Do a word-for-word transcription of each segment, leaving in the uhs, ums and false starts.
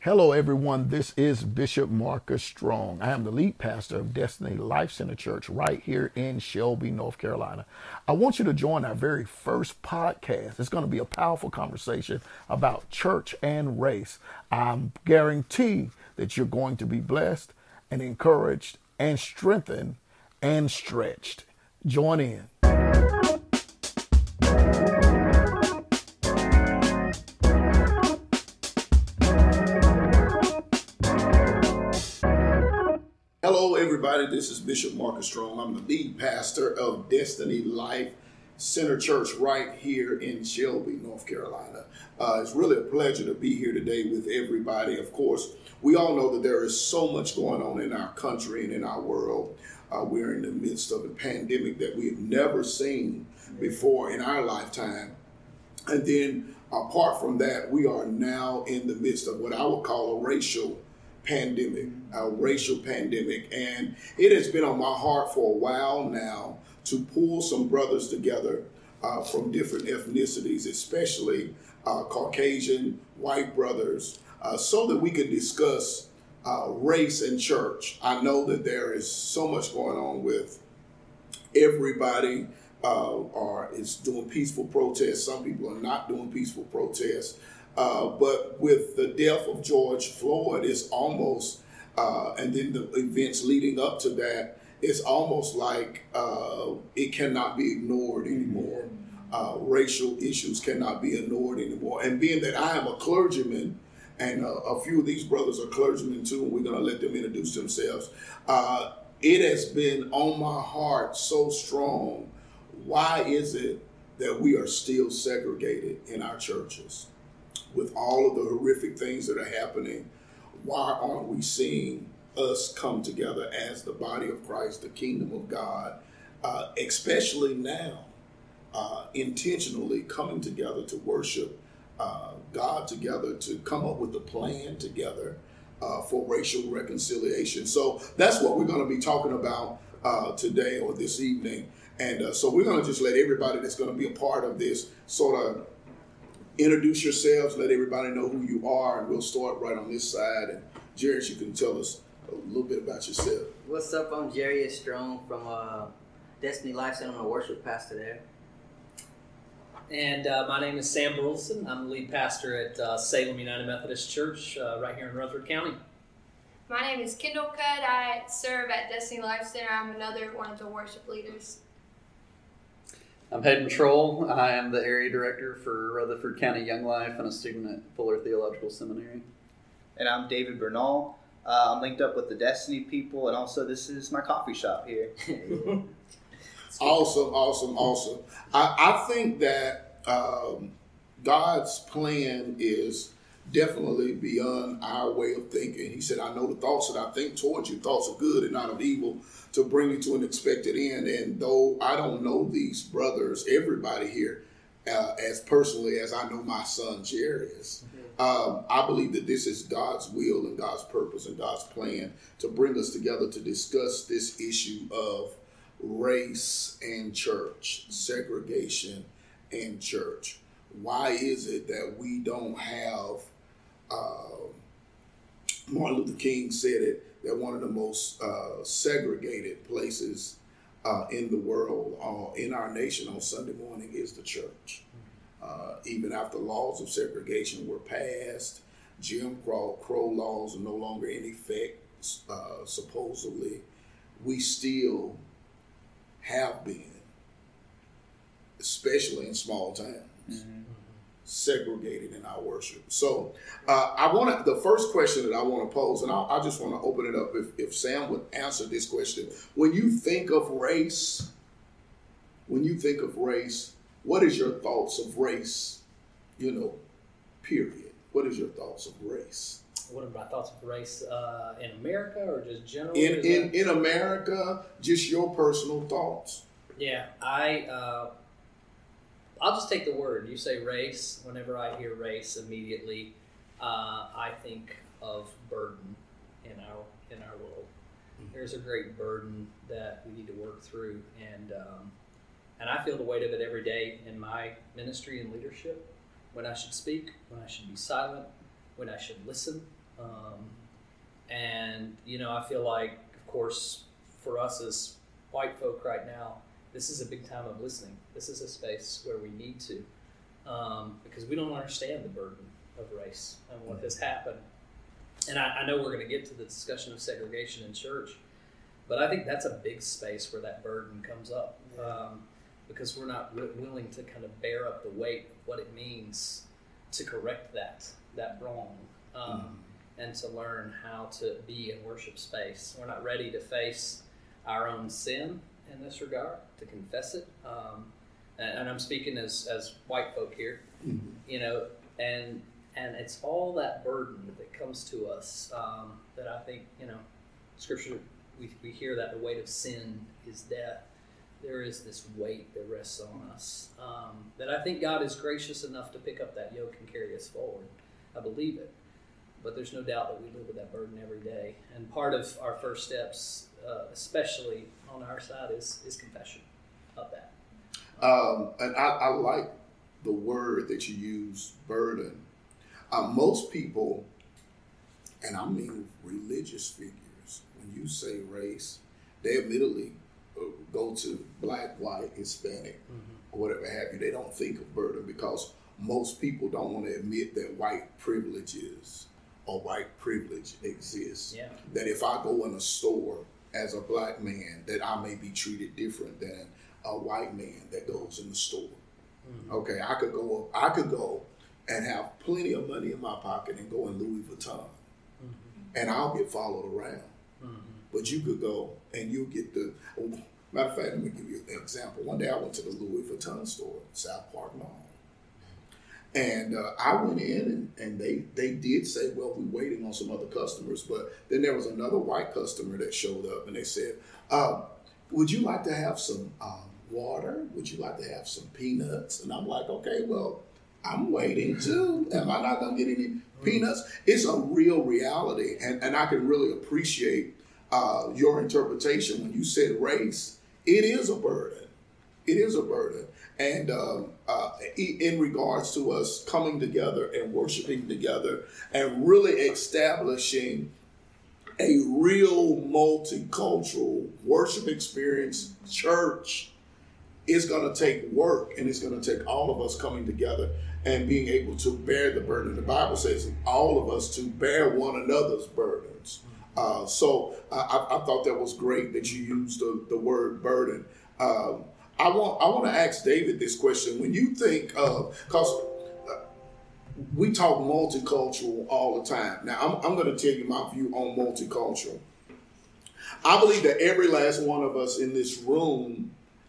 Hello, everyone. This is Bishop Marcus Strong. I am the lead pastor of Destiny Life Center Church right here in Shelby, North Carolina. I want you to join our very first podcast. It's going to be a powerful conversation about church and race. I guarantee that you're going to be blessed and encouraged and strengthened and stretched. Join in. Hello, everybody. This is Bishop Marcus Strong. I'm the lead pastor of Destiny Life Center Church right here in Shelby, North Carolina. Uh, it's really a pleasure to be here today with everybody. Of course, we all know that there is so much going on in our country and in our world. Uh, we're in the midst of a pandemic that we've never seen before in our lifetime. And then apart from that, we are now in the midst of what I would call a racial pandemic, a racial pandemic. And it has been on my heart for a while now to pull some brothers together uh, from different ethnicities, especially uh, Caucasian white brothers, uh, so that we could discuss uh, race and church. I know that there is so much going on with everybody uh, are is doing peaceful protests. Some people are not doing peaceful protests. Uh, but with the death of George Floyd, it's almost, uh, and then the events leading up to that, it's almost like uh, it cannot be ignored anymore. Uh, racial issues cannot be ignored anymore. And being that I am a clergyman, and uh, a few of these brothers are clergymen too, and we're going to let them introduce themselves, uh, it has been on my heart so strong. Why is it that we are still segregated in our churches? With all of the horrific things that are happening, why aren't we seeing us come together as the body of Christ, the kingdom of God, uh, especially now, uh, intentionally coming together to worship uh, God together, to come up with a plan together uh, for racial reconciliation. So that's what we're going to be talking about uh, today or this evening. And uh, so we're going to just let everybody that's going to be a part of this sort of introduce yourselves, let everybody know who you are, and we'll start right on this side. And Jairus, you can tell us a little bit about yourself. What's up? I'm Jairus Strong from uh, Destiny Life Center. I'm a worship pastor there. And uh, my name is Sam Burleson. I'm the lead pastor at uh, Salem United Methodist Church uh, right here in Rutherford County. My name is Kendall Cudd. I serve at Destiny Life Center. I'm another one of the worship leaders. I'm Hayden Troll. I am the area director for Rutherford County Young Life and a student at Fuller Theological Seminary. And I'm David Bernal. Uh, I'm linked up with the Destiny people, and also this is my coffee shop here. Awesome, awesome, awesome. I, I think that um, God's plan is definitely beyond our way of thinking. He said, I know the thoughts that I think towards you, thoughts of good and not of evil, to bring you to an expected end. And though I don't know these brothers, everybody here, uh, as personally as I know my son Jairus, mm-hmm. um, I believe that this is God's will and God's purpose and God's plan to bring us together to discuss this issue of race and church, segregation and church. Why is it that we don't have, uh, Martin Luther King said it, that one of the most uh, segregated places uh, in the world, uh, in our nation on Sunday morning is the church. Uh, even after laws of segregation were passed, Jim Crow, Crow laws are no longer in effect, uh, supposedly, we still have been, especially in small towns, mm-hmm. segregated in our worship. So uh, I want to, the first question that I want to pose, and I, I just want to open it up, if, if Sam would answer this question. When you think of race, when you think of race, what is your thoughts of race, you know, period? What is your thoughts of race? What are my thoughts of race uh, in America or just general? In, in, in America, just your personal thoughts. Yeah, I... Uh, I'll just take the word. You say race. Whenever I hear race, immediately uh, I think of burden in our in our world. Mm-hmm. There's a great burden that we need to work through, and um, and I feel the weight of it every day in my ministry and leadership. When I should speak, when I should be silent, when I should listen, Um, and, you know, I feel like, of course, for us as white folk right now, this is a big time of listening. This is a space where we need to, um, because we don't understand the burden of race and what has happened. And I, I know we're going to get to the discussion of segregation in church, but I think that's a big space where that burden comes up, um, because we're not w- willing to kind of bear up the weight of what it means to correct that, that wrong, um, mm-hmm. and to learn how to be in worship space. We're not ready to face our own sin in this regard, to confess it. Um, and, and I'm speaking as, as white folk here, mm-hmm. you know, and and it's all that burden that comes to us, um, that I think, you know, Scripture, we, we hear that the weight of sin is death. There is this weight that rests on us, um, that I think God is gracious enough to pick up that yoke and carry us forward. I believe it. But there's no doubt that we live with that burden every day. And part of our first steps, uh, especially on our side, is, is confession of that. Um, and I, I like the word that you use, burden. Uh, most people, and I mean religious figures, when you say race, they immediately uh, go to black, white, Hispanic, mm-hmm. or whatever have you. They don't think of burden because most people don't want to admit that white privileges or white privilege exists. Yeah. That if I go in a store as a black man, that I may be treated different than a white man that goes in the store. Mm-hmm. Okay, I could go I could go and have plenty of money in my pocket and go in Louis Vuitton, mm-hmm. and I'll get followed around. Mm-hmm. But you could go and you'll get the, matter of fact, let me give you an example. One day I went to the Louis Vuitton store, South Park Mall. And uh, I went in and, and they, they did say, well, we're waiting on some other customers. But then there was another white customer that showed up and they said, um, would you like to have some um, water? Would you like to have some peanuts? And I'm like, okay, well, I'm waiting too. Am I not going to get any peanuts? It's a real reality. And, and I can really appreciate uh, your interpretation when you said race. It is a burden. It is a burden. And um, uh, in regards to us coming together and worshiping together and really establishing a real multicultural worship experience church, is going to take work, and it's going to take all of us coming together and being able to bear the burden. The Bible says all of us to bear one another's burdens. Uh, so I, I thought that was great that you used the, the word burden. Um, I want I want to ask David this question. When you think of, because we talk multicultural all the time. Now, I'm, I'm going to tell you my view on multicultural. I believe that every last one of us in this room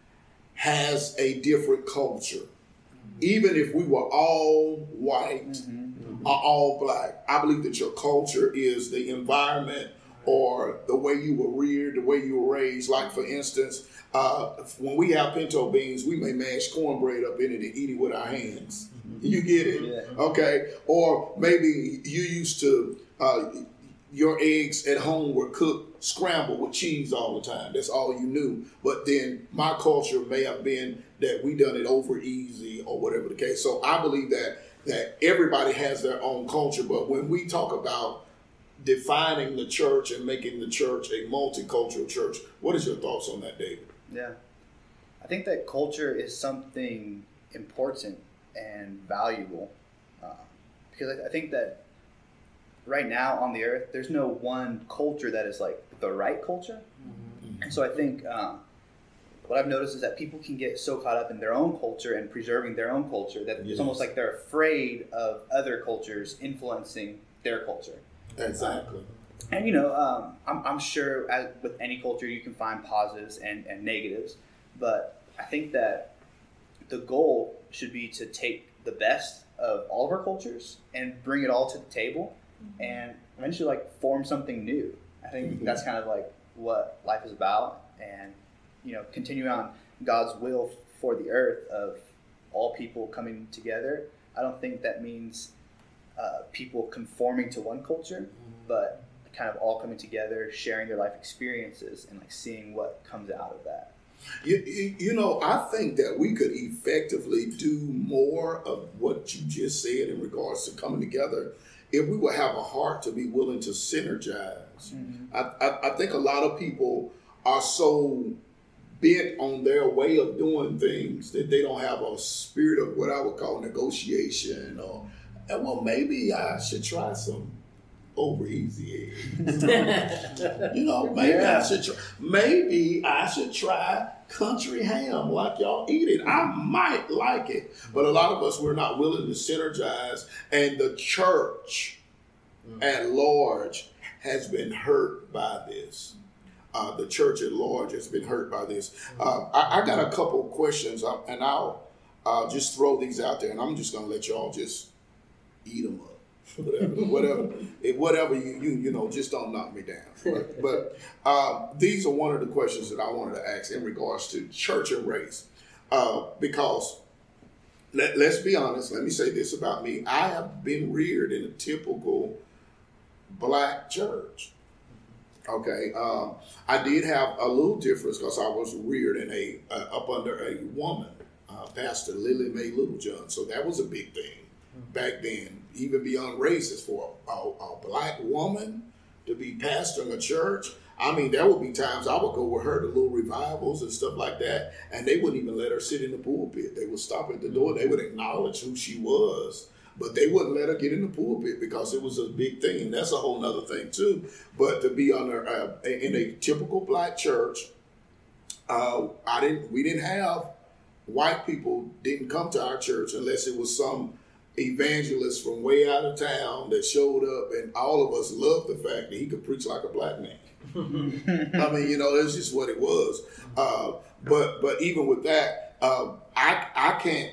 has a different culture. Even if we were all white mm-hmm. or all black, I believe that your culture is the environment or the way you were reared, the way you were raised. Like, for instance, uh, when we have pinto beans, we may mash cornbread up in it and eat it with our hands. Mm-hmm. You get it? Yeah. Okay. Or maybe you used to, uh, your eggs at home were cooked scrambled with cheese all the time. That's all you knew. But then my culture may have been that we done it over easy or whatever the case. So I believe that that everybody has their own culture. But when we talk about defining the church and making the church a multicultural church, what is your thoughts on that, David? Yeah. I think that culture is something important and valuable uh, because I, I think that right now on the earth, there's no one culture that is like the right culture. Mm-hmm. And so I think um, what I've noticed is that people can get so caught up in their own culture and preserving their own culture that yes. it's almost like they're afraid of other cultures influencing their culture. Exactly. Um, and, you know, um, I'm, I'm sure as with any culture you can find positives and, and negatives, but I think that the goal should be to take the best of all of our cultures and bring it all to the table and eventually like form something new. I think mm-hmm. that's kind of like what life is about, and you know, continue on God's will for the earth of all people coming together. I don't think that means uh, people conforming to one culture, mm-hmm. but kind of all coming together, sharing their life experiences, and like seeing what comes out of that. You, you, you know, I think that we could effectively do more of what you just said in regards to coming together if we would have a heart to be willing to synergize. Mm-hmm. I, I, I think a lot of people are so bent on their way of doing things that they don't have a spirit of what I would call negotiation, or, and well, maybe I should try some over easy eggs. You know, maybe Yeah. I should try, maybe I should try country ham like y'all eat it. I might like it. But a lot of us, we're not willing to synergize, and the church at large has been hurt by this. Uh, the church at large has been hurt by this. Uh, I, I got a couple questions, uh, and I'll uh, just throw these out there, and I'm just going to let y'all just eat them up. Whatever, whatever, if whatever you, you, you know, just don't knock me down. But, but uh, these are one of the questions that I wanted to ask in regards to church and race. Uh, because let, let's be honest, let me say this about me. I have been reared in a typical black church. Okay, um, I did have a little difference because I was reared in a uh, up under a woman, uh, Pastor Lily Mae Littlejohn. So that was a big thing back then, even beyond races, for a, a, a black woman to be pastoring a church. I mean, there would be times I would go with her to little revivals and stuff like that, and they wouldn't even let her sit in the pulpit. They would stop at the door. They would acknowledge who she was, but they wouldn't let her get in the pulpit because it was a big thing. And that's a whole nother thing too. But to be under uh, in a typical black church, uh, I didn't. We didn't have white people didn't come to our church unless it was some evangelist from way out of town that showed up, and all of us loved the fact that he could preach like a black man. I mean, you know, that's just what it was. Uh, but but even with that, uh, I I can't.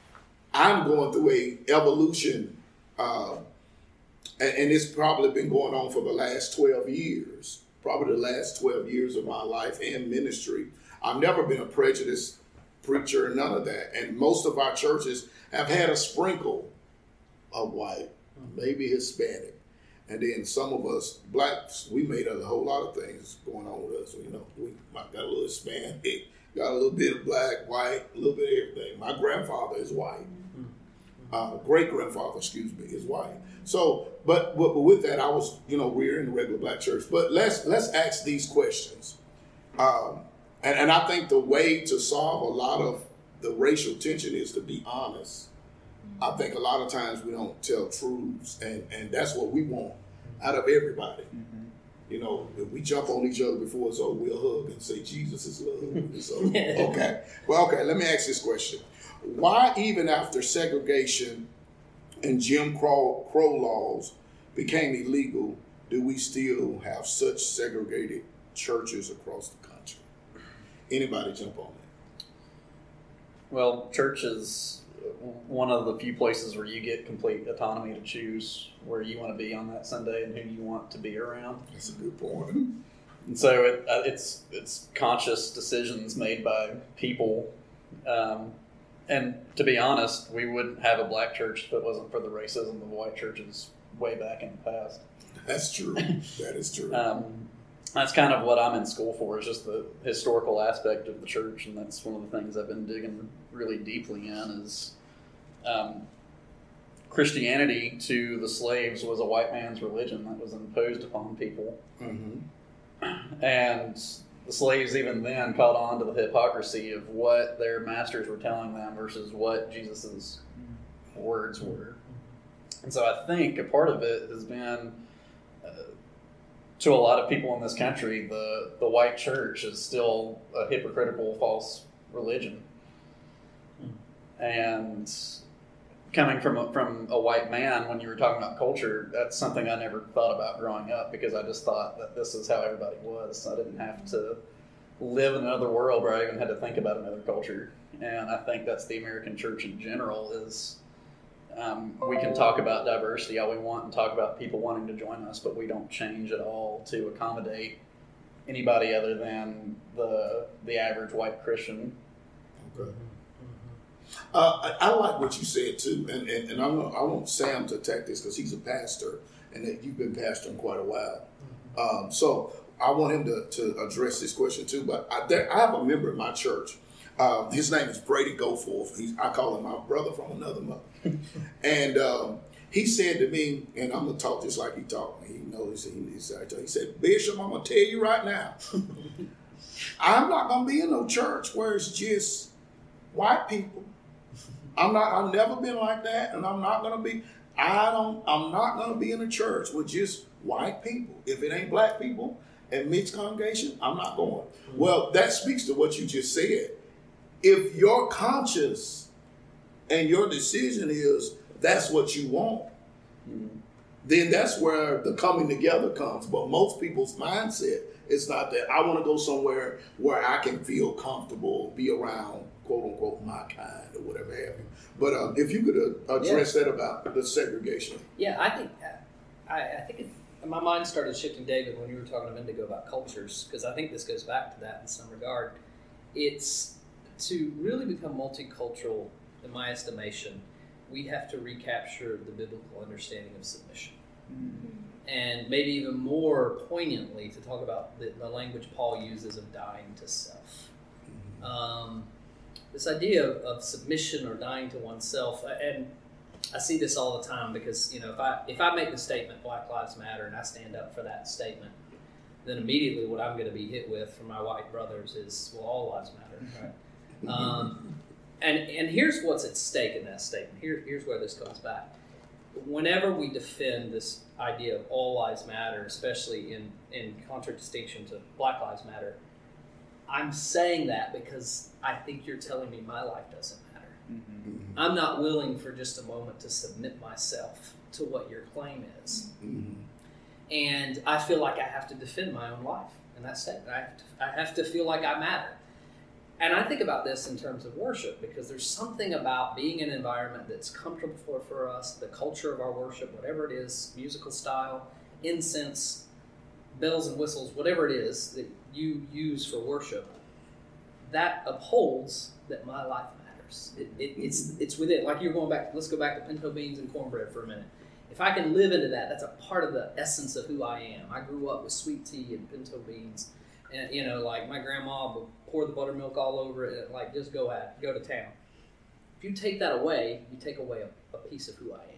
I'm going through a evolution, uh, and, and it's probably been going on for the last twelve years. Probably the last twelve years of my life and ministry. I've never been a prejudiced preacher, none of that. And most of our churches have had a sprinkle of white, maybe Hispanic. And then some of us blacks, we made a whole lot of things going on with us. You know, we got a little Hispanic, got a little bit of black, white, a little bit of everything. My grandfather is white. Uh, great grandfather, excuse me, is white. So, but, but but with that, I was, you know, reared in a regular black church. But let's let's ask these questions. Um, and, and I think the way to solve a lot of the racial tension is to be honest. I think a lot of times we don't tell truths, and, and that's what we want out of everybody. Mm-hmm. You know, if we jump on each other before it's over, we'll hug and say Jesus is love. So, okay. Well, okay, let me ask this question. Why, even after segregation and Jim Crow, Crow laws became illegal, do we still have such segregated churches across the country? Anybody jump on that? Well, church is one of the few places where you get complete autonomy to choose where you want to be on that Sunday and who you want to be around. That's a good point. And so it, uh, it's it's conscious decisions made by people. Um, and to be honest, we wouldn't have a black church if it wasn't for the racism of white churches way back in the past. That's true. That is true. Um, that's kind of what I'm in school for, is just the historical aspect of the church, and that's one of the things I've been digging really deeply in is um, Christianity to the slaves was a white man's religion that was imposed upon people. Mm-hmm. And the slaves even then caught on to the hypocrisy of what their masters were telling them versus what Jesus's words were. And so I think a part of it has been, uh, to a lot of people in this country, the, the white church is still a hypocritical, false religion. And coming from a, from a white man, when you were talking about culture, that's something I never thought about growing up, because I just thought that this is how everybody was. I didn't have to live in another world where I even had to think about another culture. And I think that's the American church in general is um, we can talk about diversity all we want and talk about people wanting to join us, but we don't change at all to accommodate anybody other than the the average white Christian. Okay. Uh, I, I like what you said too, and, and, and I, want, I want Sam to attack this because he's a pastor, and that you've been pastoring quite a while. Um, so I want him to, to address this question too. But I, there, I have a member in my church. Um, his name is Brady Goforth. He's, I call him my brother from another mother, and um, he said to me, and I'm gonna talk just like he talked to me. He knows he, he said, he said, Bishop, I'm gonna tell you right now, I'm not gonna be in no church where it's just white people. I'm not. I've never been like that, and I'm not gonna be. I don't. I'm not gonna be in a church with just white people. If it ain't black people and mixed congregation, I'm not going. Mm-hmm. Well, that speaks to what you just said. If your conscience and your decision is that's what you want, mm-hmm. then that's where the coming together comes. But most people's mindset is not that. I want to go somewhere where I can feel comfortable, be around quote unquote my kind or whatever have you. But um, if you could uh, address yeah. that about the segregation. Yeah, I think I, I think it, my mind started shifting, David, when you were talking a minute ago about cultures, because I think this goes back to that in some regard. It's to really become multicultural, in my estimation, we have to recapture the biblical understanding of submission. Mm-hmm. And maybe even more poignantly to talk about the, the language Paul uses of dying to self. Mm-hmm. Um, this idea of, of submission or dying to oneself, and I see this all the time because, you know, if I if I make the statement Black Lives Matter and I stand up for that statement, then immediately what I'm going to be hit with from my white brothers is, well, all lives matter, right? um, and and here's what's at stake in that statement. Here, here's where this comes back. Whenever we defend this idea of all lives matter, especially in, in contradistinction to Black Lives Matter, I'm saying that because I think you're telling me my life doesn't matter. Mm-hmm. I'm not willing for just a moment to submit myself to what your claim is. Mm-hmm. And I feel like I have to defend my own life. And that's it. I have to, I have to feel like I matter. And I think about this in terms of worship because there's something about being in an environment that's comfortable for, for us, the culture of our worship, whatever it is, musical style, incense, bells and whistles, whatever it is that you use for worship, that upholds that my life matters. It, it, it's it's within, like you're going back, let's go back to pinto beans and cornbread for a minute. If I can live into that, that's a part of the essence of who I am. I grew up with sweet tea and pinto beans. And, you know, like my grandma would pour the buttermilk all over it and, like, just go at it, go to town. If you take that away, you take away a, a piece of who I am.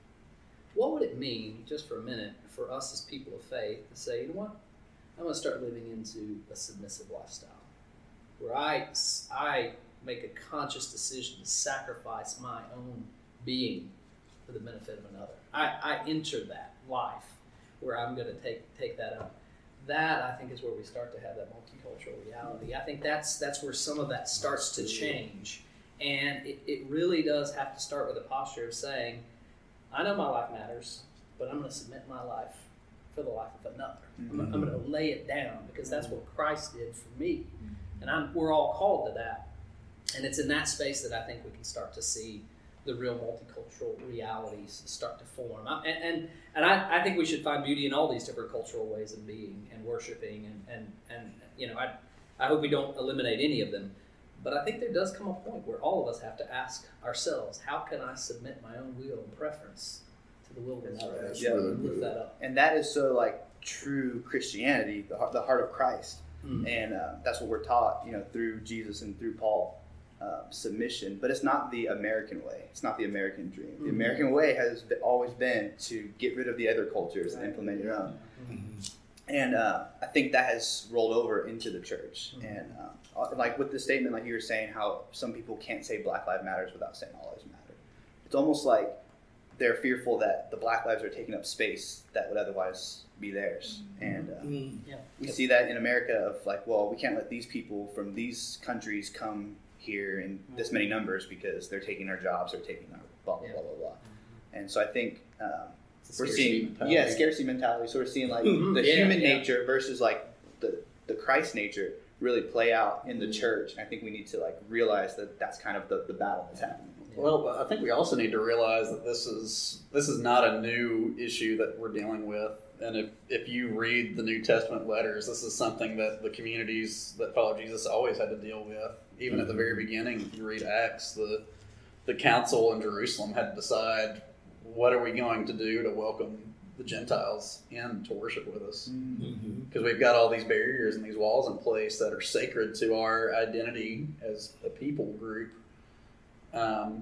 What would it mean, just for a minute, for us as people of faith to say, you know what? I'm going to start living into a submissive lifestyle where I, I make a conscious decision to sacrifice my own being for the benefit of another. I, I enter that life where I'm going to take take that up. That, I think, is where we start to have that multicultural reality. I think that's that's where some of that starts to change. And it, it really does have to start with a posture of saying, I know my life matters, but I'm going to submit my life for the life of another. Mm-hmm. I'm, I'm going to lay it down because that's what Christ did for me. And I'm, we're all called to that. And it's in that space that I think we can start to see the real multicultural realities start to form. I, and and, and I, I think we should find beauty in all these different cultural ways of being and worshiping. And, and, and you know, I, I hope we don't eliminate any of them. But I think there does come a point where all of us have to ask ourselves, how can I submit my own will and preference to the will of another? That's yeah. really Lift that up. And that is so like true Christianity, the heart, the heart of Christ. Mm. And uh, that's what we're taught, you know, through Jesus and through Paul. Uh, submission, but it's not the American way. It's not the American dream. The mm-hmm. American way has been, always been to get rid of the other cultures right. and implement your own. Mm-hmm. And uh, I think that has rolled over into the church. Mm-hmm. And uh, like with the statement, like you were saying, how some people can't say Black Lives Matters without saying all lives matter. It's almost like they're fearful that the Black lives are taking up space that would otherwise be theirs. Mm-hmm. And uh, mm-hmm. yeah. we see that in America of like, well, we can't let these people from these countries come here in this many numbers because they're taking our jobs, they're taking our blah, blah, yeah. blah, blah, blah. Mm-hmm. And so I think um, we're seeing, mentality. yeah, scarcity mentality. So we're seeing like mm-hmm. the yeah, human yeah. nature versus like the, the Christ nature really play out in the church. And I think we need to like realize that that's kind of the, the battle that's happening. Yeah. Well, I think we also need to realize that this is this is not a new issue that we're dealing with. And if, if you read the New Testament letters, this is something that the communities that follow Jesus always had to deal with. Even at the very beginning, if you read Acts, the the council in Jerusalem had to decide, what are we going to do to welcome the Gentiles in to worship with us? Because mm-hmm. we've got all these barriers and these walls in place that are sacred to our identity as a people group. Um,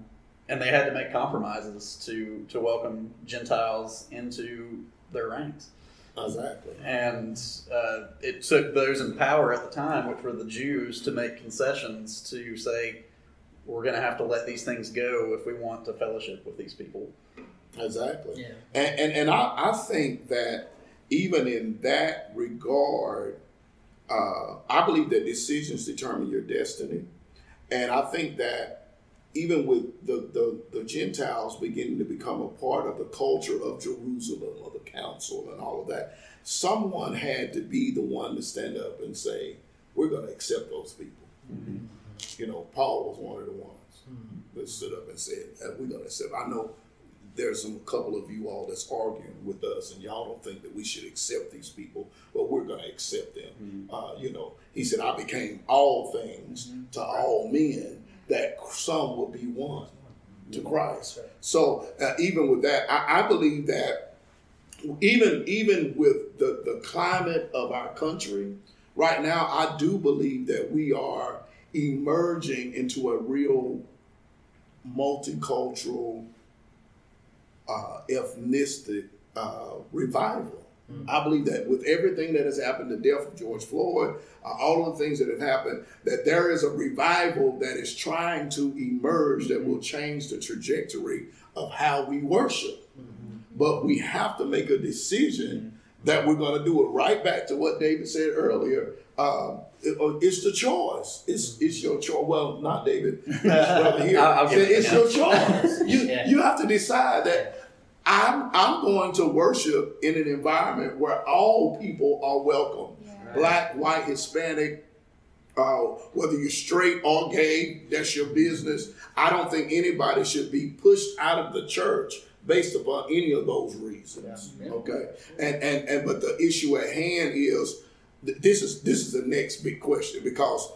and they had to make compromises to to welcome Gentiles into their ranks. Exactly. And uh, it took those in power at the time, which were the Jews, to make concessions to say, we're going to have to let these things go if we want to fellowship with these people. Exactly. Yeah. And and, and I, I think that even in that regard, uh, I believe that decisions determine your destiny. And I think that even with the, the, the Gentiles beginning to become a part of the culture of Jerusalem or the council and all of that, someone had to be the one to stand up and say, we're going to accept those people. Mm-hmm. You know, Paul was one of the ones mm-hmm. that stood up and said, we're going to accept. I know there's some couple of you all that's arguing with us, and y'all don't think that we should accept these people, but we're going to accept them. Mm-hmm. Uh, you know, he said, I became all things mm-hmm. to all men, that some will be one to Christ. So uh, even with that, I, I believe that even even with the, the climate of our country right now, I do believe that we are emerging into a real multicultural, uh, ethnistic uh, revival. Mm-hmm. I believe that with everything that has happened, the death of George Floyd, uh, all of the things that have happened, that there is a revival that is trying to emerge that will change the trajectory of how we worship. Mm-hmm. But we have to make a decision that we're going to do it. Right back to what David said earlier. Um, it, it's the choice. It's it's your choice. Well, not David. Brother here. I'll, I'll it, it's it your choice. You yeah. you have to decide that I'm I'm going to worship in an environment where all people are welcome. Yeah. Right. Black, white, Hispanic, uh, whether you're straight or gay, that's your business. I don't think anybody should be pushed out of the church based upon any of those reasons. Yeah. Okay. And and and but the issue at hand is th- this is this is the next big question, because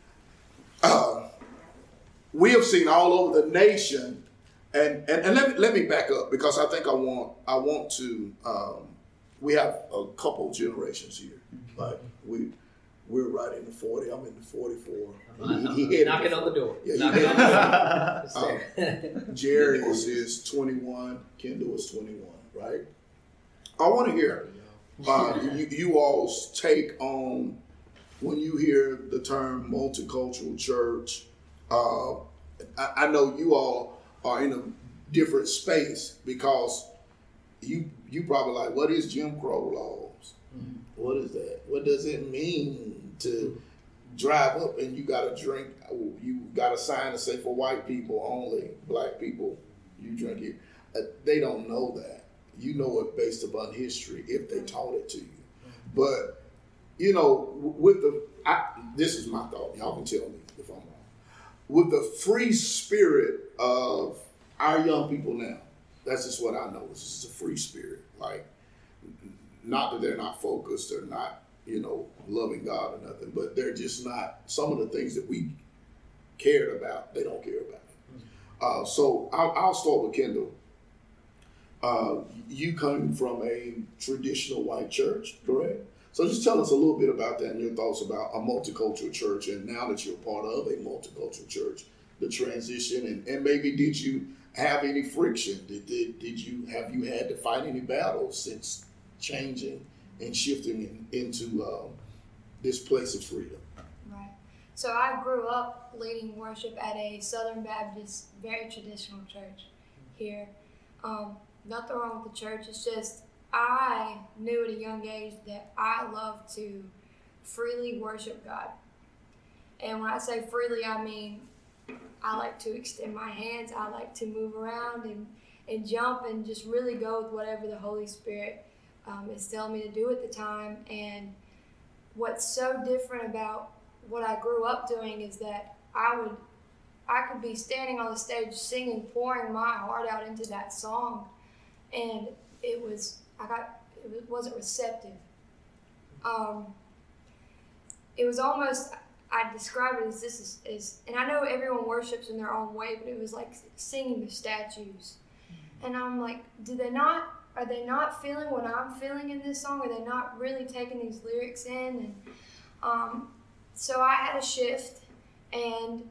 uh, we have seen all over the nation. And, and and let me let me back up, because I think I want I want to um, we have a couple generations here. Like we we're right in the forty. I'm in the forty-four. He, he knocking on the door. Yeah, knocking on the door. um, Jerry is, is twenty-one. Kendall is twenty-one. Right. I want to hear uh, you, you all's take on when you hear the term multicultural church. Uh, I, I know you all are in a different space, because you you probably like, what is Jim Crow laws? Mm-hmm. What is that? What does it mean to drive up and you got to drink? You got a sign to say for white people only, black people you drink it. Uh, they don't know that. You know it based upon history if they taught it to you. Mm-hmm. But you know, with the I, this is my thought. Y'all can tell me if I'm wrong. With the free spirit of our young people now, that's just what I know. This is a free spirit. Like, not that they're not focused or not, you know, loving God or nothing, but they're just not, some of the things that we cared about, they don't care about it. Uh, so I'll, I'll start with Kendall. Uh, you come from a traditional white church, correct? So just tell us a little bit about that and your thoughts about a multicultural church, and now that you're part of a multicultural church, the transition, and, and maybe did you have any friction? Did, did did you have you had to fight any battles since changing and shifting in, into um, this place of freedom? Right. So I grew up leading worship at a Southern Baptist, very traditional church here. Um, nothing wrong with the church. It's just I knew at a young age that I love to freely worship God. And when I say freely, I mean I like to extend my hands. I like to move around and, and jump and just really go with whatever the Holy Spirit um, is telling me to do at the time. And what's so different about what I grew up doing is that I would, I could be standing on the stage singing, pouring my heart out into that song, and it was, I got, it wasn't receptive. Um, it was almost, I describe it as this is, is, and I know everyone worships in their own way, but it was like singing to statues. And I'm like, do they not, are they not feeling what I'm feeling in this song? Are they not really taking these lyrics in? And um, so I had a shift, and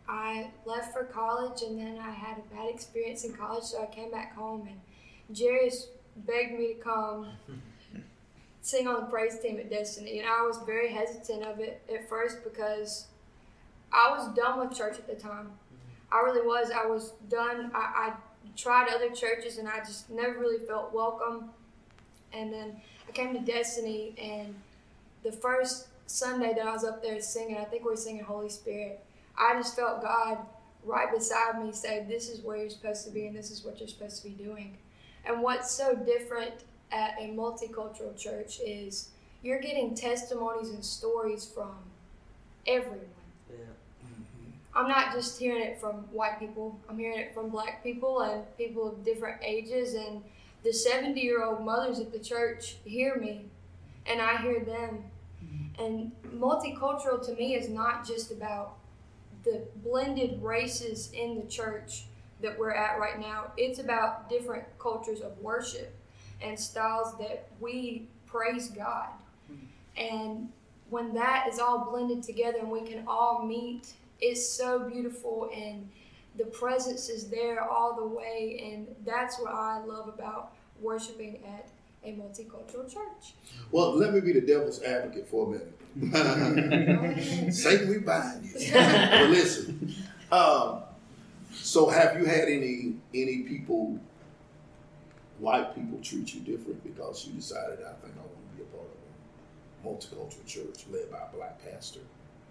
I left for college, and then I had a bad experience in college, so I came back home, and Jarius begged me to come sing on the praise team at Destiny, and I was very hesitant of it at first because I was done with church at the time. I really was. I was done. I, I tried other churches, and I just never really felt welcome. And then I came to Destiny, and the first Sunday that I was up there singing, I think we were singing Holy Spirit, I just felt God right beside me say, this is where you're supposed to be, and this is what you're supposed to be doing. And what's so different at a multicultural church is you're getting testimonies and stories from everyone. Yeah. I'm not just hearing it from white people. I'm hearing it from black people and people of different ages. And the seventy-year-old mothers at the church hear me, and I hear them. And multicultural to me is not just about the blended races in the church that we're at right now. It's about different cultures of worship and styles that we praise God. And when that is all blended together and we can all meet, it's so beautiful, and the presence is there all the way, and that's what I love about worshiping at a multicultural church. Well, let me be the devil's advocate for a minute. Satan, we bind you. But listen, um, so have you had any any people, white people, treat you different because you decided, I think I want to be a part of a multicultural church led by a black pastor?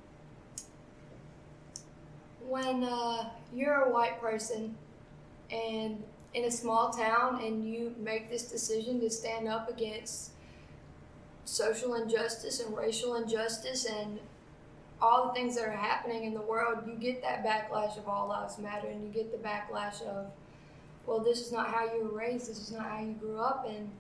When uh, you're a white person and in a small town and you make this decision to stand up against social injustice and racial injustice and all the things that are happening in the world, you get that backlash of all lives matter, and you get the backlash of, well, this is not how you were raised, this is not how you grew up. And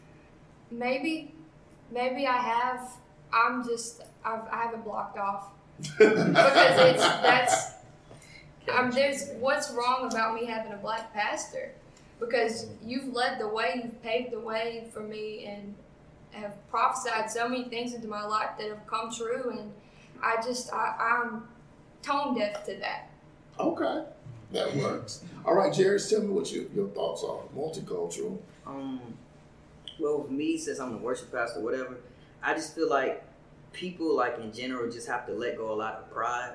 maybe, maybe I have, I'm just, I've, I have it blocked off. Because it's, that's, Um, there's what's wrong about me having a black pastor, because you've led the way, you've paved the way for me, and have prophesied so many things into my life that have come true, and I just I, I'm tone deaf to that. Okay, that works. All right, Jared, tell me what your your thoughts are. Multicultural. Um, well, for me, since I'm the worship pastor, whatever, I just feel like people, like in general, just have to let go a lot of pride.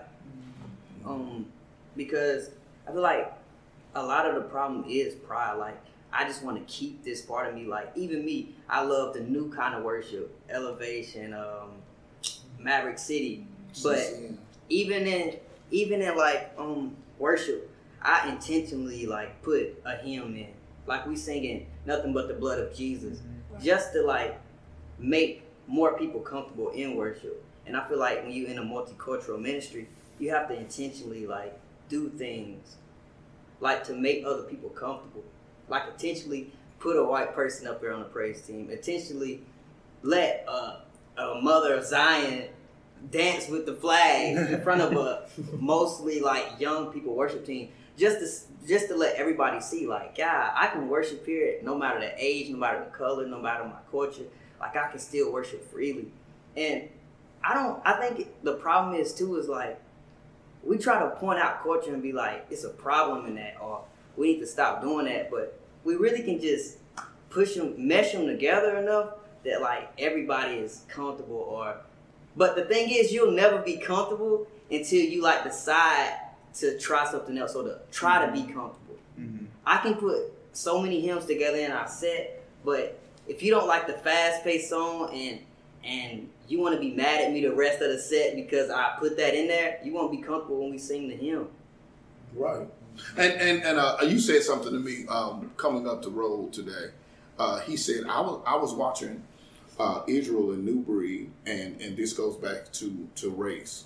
Um. Because I feel like a lot of the problem is pride. Like, I just want to keep this part of me. Like, even me, I love the new kind of worship, Elevation, um, Maverick City. But even in, even in like um worship, I intentionally like put a hymn in. Like, we singing Nothing But the Blood of Jesus, Right. just to like make more people comfortable in worship. And I feel like when you're in a multicultural ministry, you have to intentionally like do things like to make other people comfortable, like intentionally put a white person up there on the praise team, intentionally let uh, a mother of Zion dance with the flag in front of a mostly like young people worship team, just to just to let everybody see, like, yeah, I can worship here no matter the age, no matter the color, no matter my culture. Like, I can still worship freely. And I don't I think the problem is too is like, we try to point out culture and be like, it's a problem in that, or we need to stop doing that. But we really can just push them, mesh them together enough that like everybody is comfortable. Or, but the thing is, you'll never be comfortable until you like decide to try something else, or to try to be comfortable. Mm-hmm. I can put so many hymns together in our set, but if you don't like the fast-paced song and and you want to be mad at me the rest of the set because I put that in there, you won't be comfortable when we sing the hymn. Right. And and and uh, you said something to me um, coming up the road today. Uh, he said, I was I was watching uh, Israel and Newbury, and, and this goes back to, to race.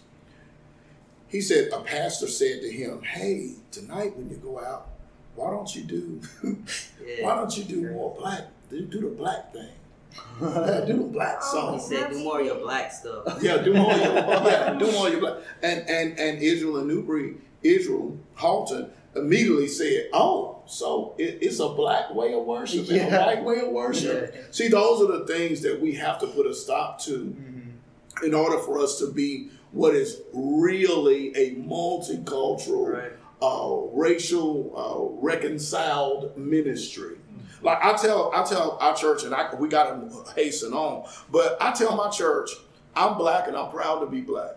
He said a pastor said to him, hey, tonight when you go out, why don't you do Yeah. why don't you do more black, do, do the black thing. Yeah, do the black He song. said, do more of your black stuff. Yeah, do more of your yeah, do more of your black. And and and Israel and Newbury, Israel Halton immediately said, "Oh, so it, it's a black way of worship and a Yeah. white way of worship." Yeah. See, those are the things that we have to put a stop to Mm-hmm. in order for us to be what is really a multicultural, Right. uh, racial, uh, reconciled ministry. Like I tell, I tell our church, and I, we got to hasten on, but I tell my church, I'm black and I'm proud to be black.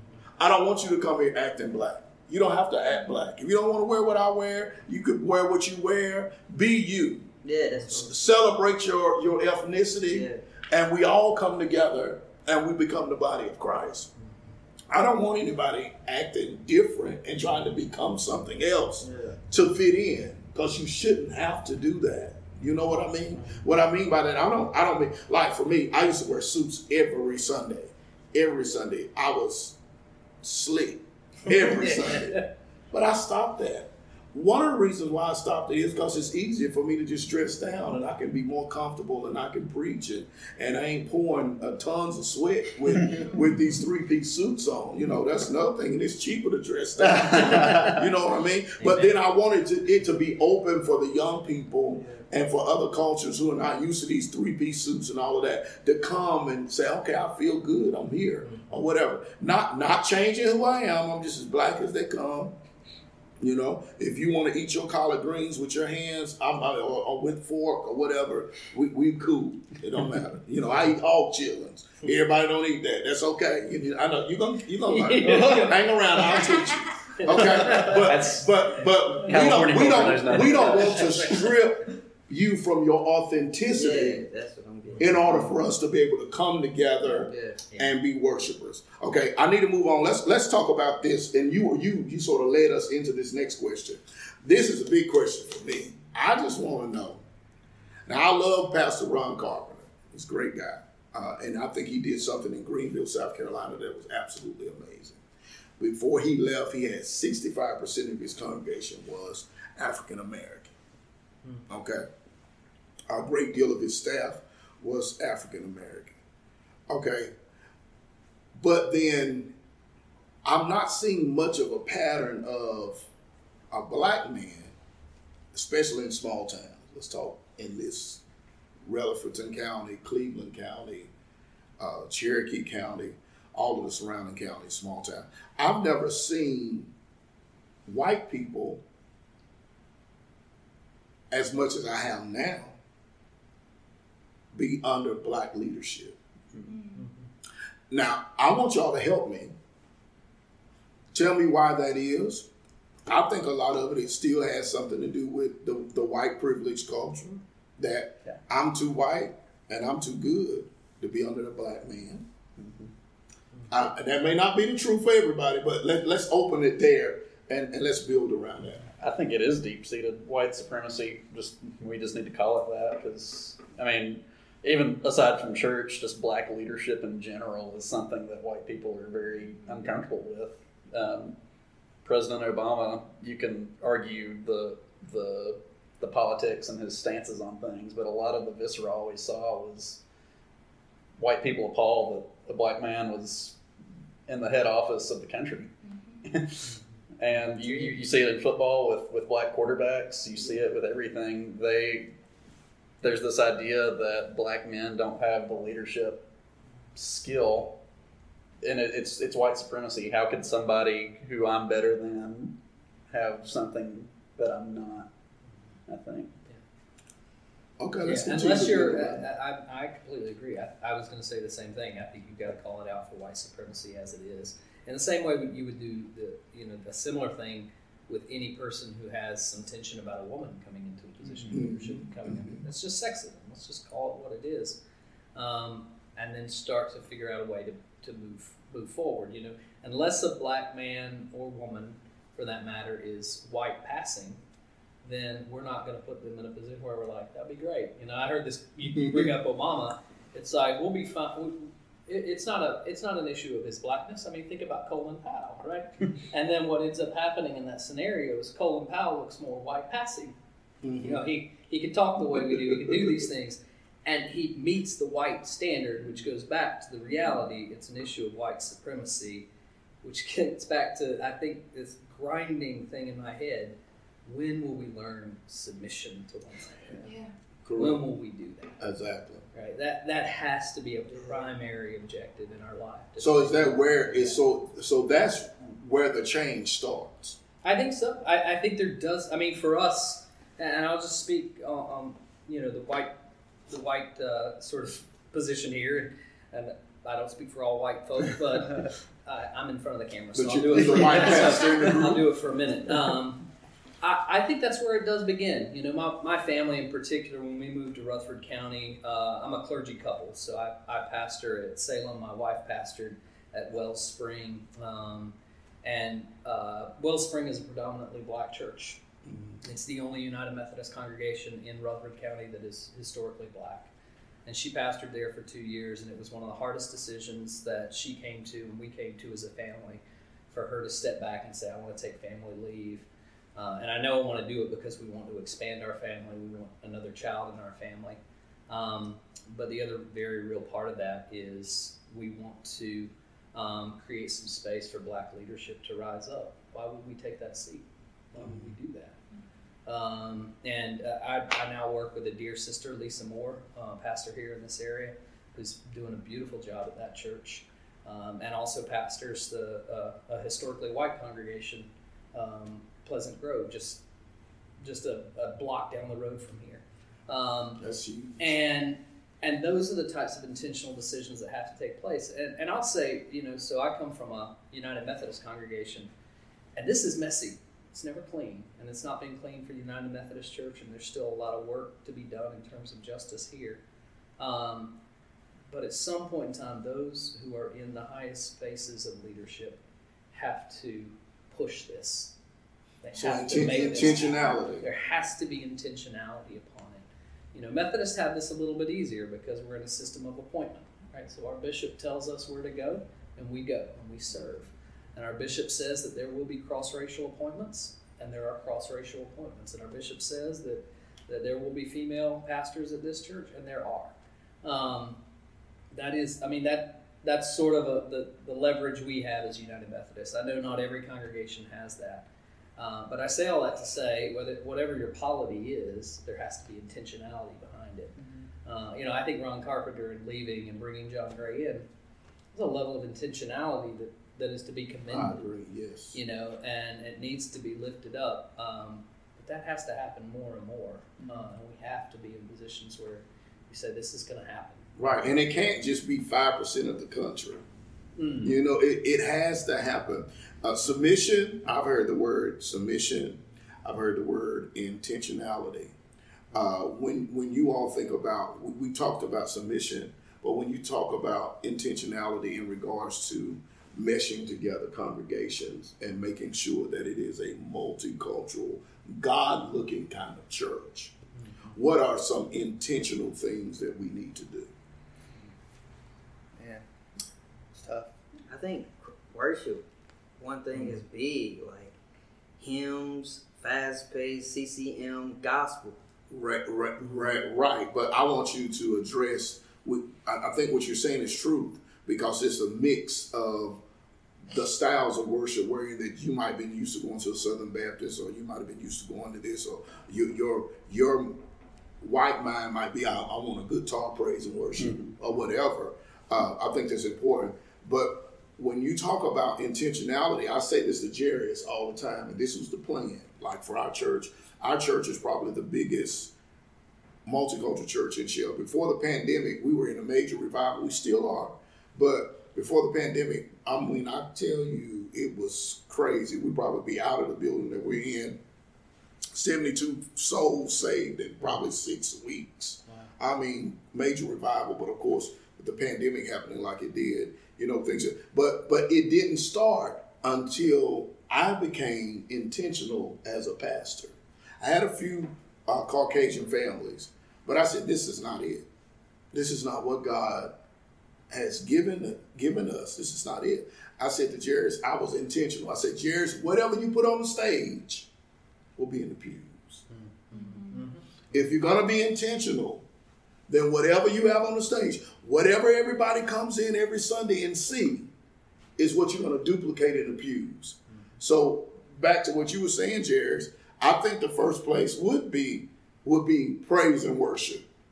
I don't want you to come here acting black. You don't have to act black. If you don't want to wear what I wear, you could wear what you wear. Be you. Yeah, that's S- Celebrate your, your ethnicity, yeah. and we all come together and we become the body of Christ. I don't want anybody acting different and trying to become something else Yeah. to fit in, because you shouldn't have to do that. You know what I mean? What I mean by that, I don't I don't mean, like for me, I used to wear suits every Sunday. Every Sunday. I was slick every Sunday. But I stopped that. One of the reasons why I stopped it is because it's easier for me to just dress down and I can be more comfortable and I can preach and, and I ain't pouring uh, tons of sweat with with these three-piece suits on. You know, that's another thing. And it's cheaper to dress down. You know what I mean? But then I wanted to, it to be open for the young people and for other cultures who are not used to these three-piece suits and all of that to come and say, okay, I feel good. I'm here or whatever. Not, not changing who I am. I'm just as black as they come. You know, if you want to eat your collard greens with your hands, I'm, or, or with fork or whatever, we, we cool. It don't matter. You know, I eat hog chillings. Everybody don't eat that. That's okay. You, I know you're gonna you're gonna learn. Hang around. I'll teach you. Okay, but That's but but we California don't we culture, there's don't nothing. we don't want to strip you from your authenticity Yeah, that's what I'm getting. in order for us to be able to come together Yeah. and be worshipers. Okay, I need to move on. Let's let's talk about this. And you you you sort of led us into this next question. This is a big question for me. I just want to know. Now I love Pastor Ron Carpenter. He's a great guy, uh, and I think he did something in Greenville, South Carolina, that was absolutely amazing. Before he left, he had sixty-five percent of his congregation was African American. Okay, a great deal of his staff was African American. Okay. But then I'm not seeing much of a pattern of a black man, especially in small towns. Let's talk in this Rutherford County, Cleveland County, uh, Cherokee County, all of the surrounding counties, small town. I've never seen white people as much as I have now be under black leadership. Mm-hmm. Now, I want y'all to help me. Tell me why that is. I think a lot of it, it still has something to do with the, the white privilege culture, that Yeah. I'm too white and I'm too good to be under a black man. Mm-hmm. I, that may not be the truth for everybody, but let, let's open it there and, and let's build around that. I think it is deep-seated white supremacy. Just we just need to call it that, because I mean, even aside from church, just black leadership in general is something that white people are very uncomfortable with. Um, President Obama, you can argue the the the politics and his stances on things, but a lot of the viscera we saw was white people appalled that a black man was in the head office of the country. Mm-hmm. And you, you, you see it in football with, with black quarterbacks. You see it with everything. They there's this idea that black men don't have the leadership skill, and it, it's it's white supremacy. How could somebody who I'm better than have something that I'm not? I think. Okay, Yeah, let's continue. unless to you're, build around. I, I, I completely agree. I, I was going to say the same thing. I think you've got to call it out for white supremacy as it is. In the same way you would do the, you know, a similar thing with any person who has some tension about a woman coming into a position of leadership. Coming in, it's just sexism. Let's just call it what it is, um, and then start to figure out a way to, to move move forward. You know, unless a black man or woman, for that matter, is white passing, then we're not going to put them in a position where we're like, that'd be great. You know, I heard this. You bring up Obama. It's like we'll be fine. We, it, it's not a. It's not an issue of his blackness. I mean, think about Colin Powell, right? And then what ends up happening in that scenario is Colin Powell looks more white passing. Mm-hmm. You know, he he can talk the way we do. He can do these things, and he meets the white standard, which goes back to the reality. It's an issue of white supremacy, which gets back to I think this grinding thing in my head. When will we learn submission to one another? Yeah. Correct. When will we do that? Exactly. Right. That that has to be a primary objective in our life. So is that where is so so that's where the change starts? I think so. I, I think there does. I mean, for us, and I'll just speak on, on you know the white the white uh, sort of position here, and I don't speak for all white folk, but I, I'm in front of the camera, so But I'll you- do it. the For, white pastor. I'll do it for a minute. Um, I, I think that's where it does begin. You know, my, my family in particular, when we moved to Rutherford County, uh, I'm a clergy couple, so I, I pastor at Salem. My wife pastored at Wellspring, um, and uh, Wellspring is a predominantly black church. It's the only United Methodist congregation in Rutherford County that is historically black. And she pastored there for two years, and it was one of the hardest decisions that she came to and we came to as a family, for her to step back and say, I want to take family leave. Uh, and I know I want to do it because we want to expand our family. We want another child in our family. Um, but the other very real part of that is we want to um, create some space for black leadership to rise up. Why would we take that seat? Why would we do that? Um, and uh, I, I now work with a dear sister, Lisa Moore, uh, pastor here in this area, who's doing a beautiful job at that church, um, and also pastors the uh, a historically white congregation, um, Pleasant Grove, just just a, a block down the road from here. Um, That's huge. and and those are the types of intentional decisions that have to take place. And, and I'll say, you know, so I come from a United Methodist congregation, and this is messy. It's never clean, and it's not been clean for the United Methodist Church, and there's still a lot of work to be done in terms of justice here. Um, but at some point in time, those who are in the highest spaces of leadership have to push this. They So have to inten- make this intentionality. There has to be intentionality upon it. You know, Methodists have this a little bit easier because we're in a system of appointment, right? So our bishop tells us where to go, and we go, and we serve. And our bishop says that there will be cross-racial appointments, and there are cross-racial appointments. And our bishop says that, that there will be female pastors at this church, and there are. Um, that is, I mean, that that's sort of a, the, the leverage we have as United Methodists. I know not every congregation has that. Uh, but I say all that to say, whether, whatever your polity is, there has to be intentionality behind it. Mm-hmm. Uh, you know, I think Ron Carpenter in leaving and bringing John Gray in, there's a level of intentionality that that is to be commended. I agree, yes. You know, and it needs to be lifted up. Um, but that has to happen more and more. Uh, and we have to be in positions where we say this is going to happen. Right, and it can't just be five percent of the country. Mm. You know, it, it has to happen. Uh, submission, I've heard the word submission. I've heard the word intentionality. Uh, when when you all think about, we, we talked about submission, but when you talk about intentionality in regards to meshing together congregations and making sure that it is a multicultural, God-looking kind of church, mm-hmm. what are some intentional things that we need to do? Man, it's tough. I think worship, one thing is big, like hymns, fast-paced, C C M, gospel. Right, right, right, right. But I want you to address, what, I, I think what you're saying is truth, because it's a mix of the styles of worship, where that you might have been used to going to a Southern Baptist, or you might have been used to going to this, or your your, your white mind might be, I, I want a guitar praise and worship, mm-hmm. or whatever. Uh, I think that's important. But when you talk about intentionality, I say this to Jarius all the time, and this was the plan. Like for our church, our church is probably the biggest multicultural church in Shell. Before the pandemic, we were in a major revival. We still are. But before the pandemic, I mean, I tell you, it was crazy. We'd probably be out of the building that we're in. seventy-two souls saved in probably six weeks. Wow. I mean, major revival. But of course, with the pandemic happening like it did, you know, things. But but it didn't start until I became intentional as a pastor. I had a few uh, Caucasian families, but I said, this is not it. This is not what God has given given us. This is not it. I said to Jarius, I was intentional. I said, Jarius, whatever you put on the stage will be in the pews. Mm-hmm. If you're going to be intentional, then whatever you have on the stage, whatever everybody comes in every Sunday and see, is what you're going to duplicate in the pews. Mm-hmm. So back to what you were saying, Jarius, I think the first place would be would be praise and worship.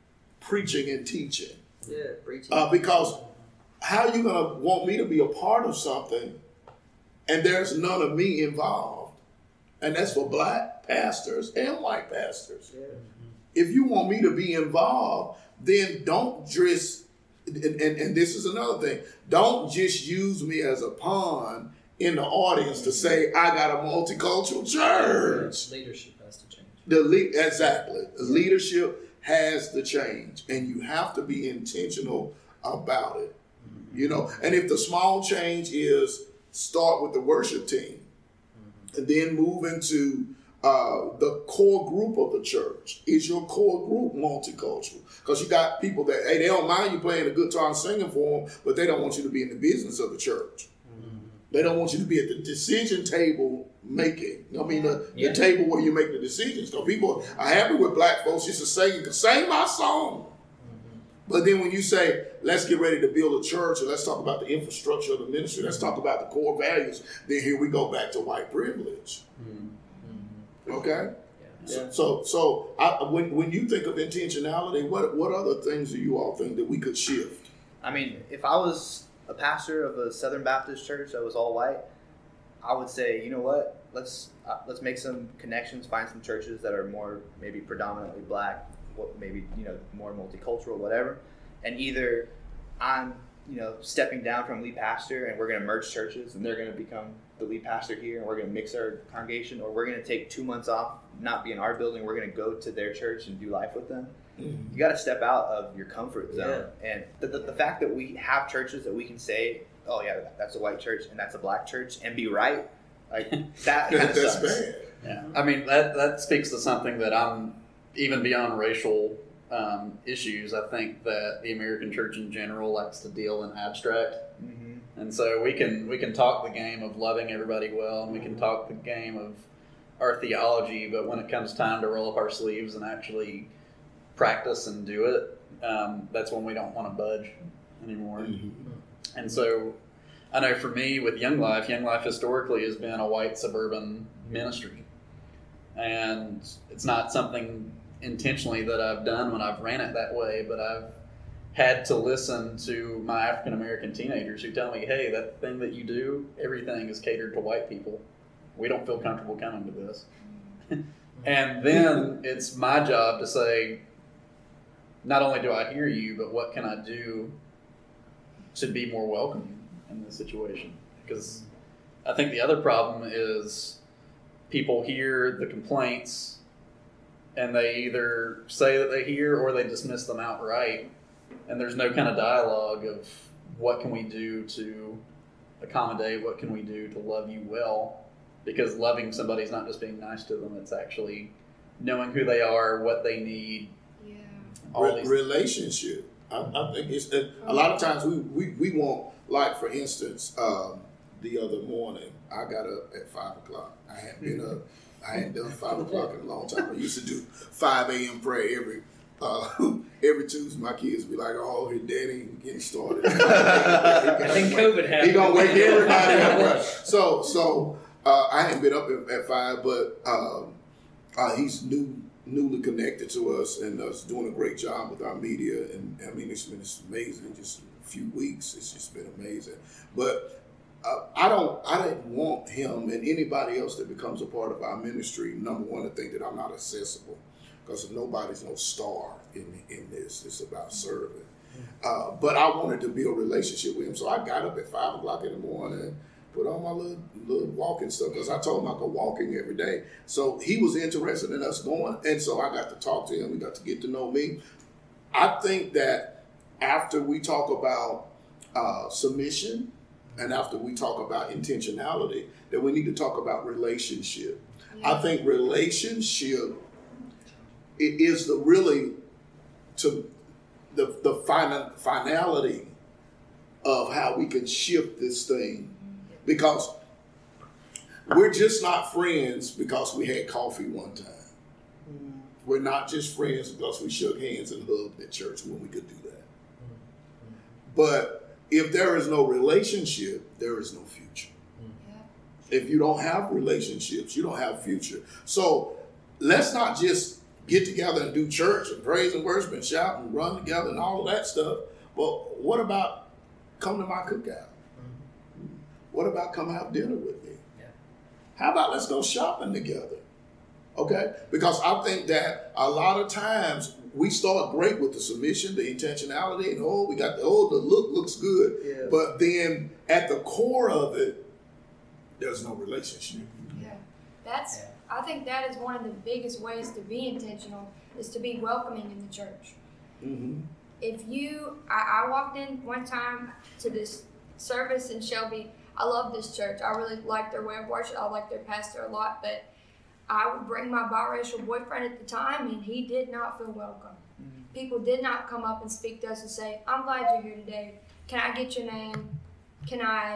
preaching and teaching. Yeah, preaching. Uh, because how are you going to want me to be a part of something and there's none of me involved? And that's for black pastors and white pastors. Yeah. If you want me to be involved, then don't just, and, and, and this is another thing, don't just use me as a pawn in the audience to say, I got a multicultural church. Leadership has to change. The le- Exactly. The leadership has to change, and you have to be intentional about it. You know, and if the small change is start with the worship team, and then move into uh, the core group of the church. Is your core group multicultural? Because you got people that, hey, they don't mind you playing the guitar and singing for them, but they don't want you to be in the business of the church. Mm-hmm. They don't want you to be at the decision table making. I mean, the, Yeah. the table where you make the decisions. So people are happy with black folks just to sing, sing my song. But then when you say, let's get ready to build a church and let's talk about the infrastructure of the ministry, let's talk about the core values, then here we go back to white privilege. Mm-hmm. Okay? Yeah. So, so, so I, when, when you think of intentionality, what, what other things do you all think that we could shift? I mean, if I was a pastor of a Southern Baptist church that was all white, I would say, you know what? Let's uh, let's make some connections, find some churches that are more maybe predominantly black, what maybe you know more multicultural, whatever. And either I'm you know stepping down from lead pastor, and we're going to merge churches, and they're going to become the lead pastor here, and we're going to mix our congregation, or we're going to take two months off, not be in our building, we're going to go to their church and do life with them. You got to step out of your comfort zone. Yeah. And the, the, the fact that we have churches that we can say, oh yeah, that's a white church and that's a black church, and be right, like that. That's sucks. bad. Yeah, I mean that that speaks to something that I'm even beyond racial um, issues. I think that the American church in general likes to deal in abstract, Mm-hmm. and so we can we can talk the game of loving everybody well, and we can talk the game of our theology, but when it comes time to roll up our sleeves and actually practice and do it, um, that's when we don't want to budge anymore. Mm-hmm. And so I know for me with Young Life, Young Life historically has been a white suburban ministry. And it's not something intentionally that I've done when I've ran it that way, but I've had to listen to my African American teenagers who tell me, hey, that thing that you do, everything is catered to white people. We don't feel comfortable coming to this. And then it's my job to say, not only do I hear you, but what can I do to be more welcoming in this situation? Because I think the other problem is people hear the complaints and they either say that they hear or they dismiss them outright. And there's no kind of dialogue of what can we do to accommodate, what can we do to love you well? Because loving somebody is not just being nice to them, it's actually knowing who they are, what they need. Yeah. All Re- these relationship. I, I think it's uh, a lot of times we, we, we want, like for instance, um, the other morning I got up at five o'clock. I hadn't been up. I hadn't done five o'clock in a long time. I used to do five a.m. prayer every uh, every Tuesday. My kids be like, "Oh, here, Daddy, getting started." I think COVID happened. He gonna wake everybody up. So so uh, I hadn't been up at, at five, but um, uh, he's new. newly connected to us and us doing a great job with our media, and I mean it's been it's amazing. Just a few weeks, it's just been amazing. But uh, I don't, I didn't want him and anybody else that becomes a part of our ministry, number one, to think that I'm not accessible, because nobody's no star in in this. It's about serving. Uh, but I wanted to build a relationship with him, so I got up at five o'clock in the morning. Put on my little, little walking stuff, because I told him I go walking every day. So he was interested in us going, and so I got to talk to him. We got to get to know me. I think that after we talk about uh, submission and after we talk about intentionality, that we need to talk about relationship. Yeah. I think relationship it is the really to the the final, finality of how we can shift this thing. Because we're just not friends because we had coffee one time. Mm-hmm. We're not just friends because we shook hands and hugged at church when we could do that. Mm-hmm. But if there is no relationship, there is no future. Mm-hmm. If you don't have relationships, you don't have future. So let's not just get together and do church and praise and worship and shout and run together and all of that stuff. But what about come to my cookout? Mm-hmm. What about come have dinner with me? Yeah. How about let's go shopping together? Okay? Because I think that a lot of times we start great with the submission, the intentionality, and oh, we got the, oh, the look looks good. Yeah. But then at the core of it, there's no relationship. Yeah, that's. Yeah. I think that is one of the biggest ways to be intentional is to be welcoming in the church. Mm-hmm. If you, I, I walked in one time to this service in Shelby. I love this church. I really like their way of worship. I like their pastor a lot, but I would bring my biracial boyfriend at the time, and he did not feel welcome. Mm-hmm. People did not come up and speak to us and say, I'm glad you're here today. Can I get your name? Can I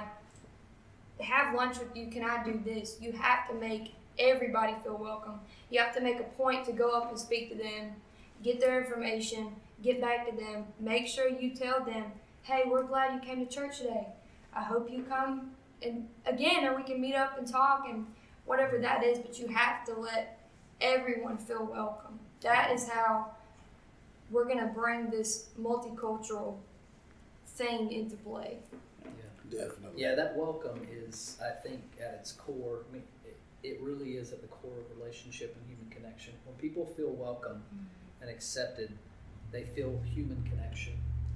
have lunch with you? Can I do this? You have to make everybody feel welcome. You have to make a point to go up and speak to them, get their information, get back to them. Make sure you tell them, hey, we're glad you came to church today. I hope you come and again, or we can meet up and talk and whatever that is, but you have to let everyone feel welcome. That is how we're going to bring this multicultural thing into play. Yeah. Definitely. Yeah, that welcome is, I think, at its core, I mean, it, it really is at the core of relationship and human connection. When people feel welcome mm-hmm. and accepted, they feel human connection.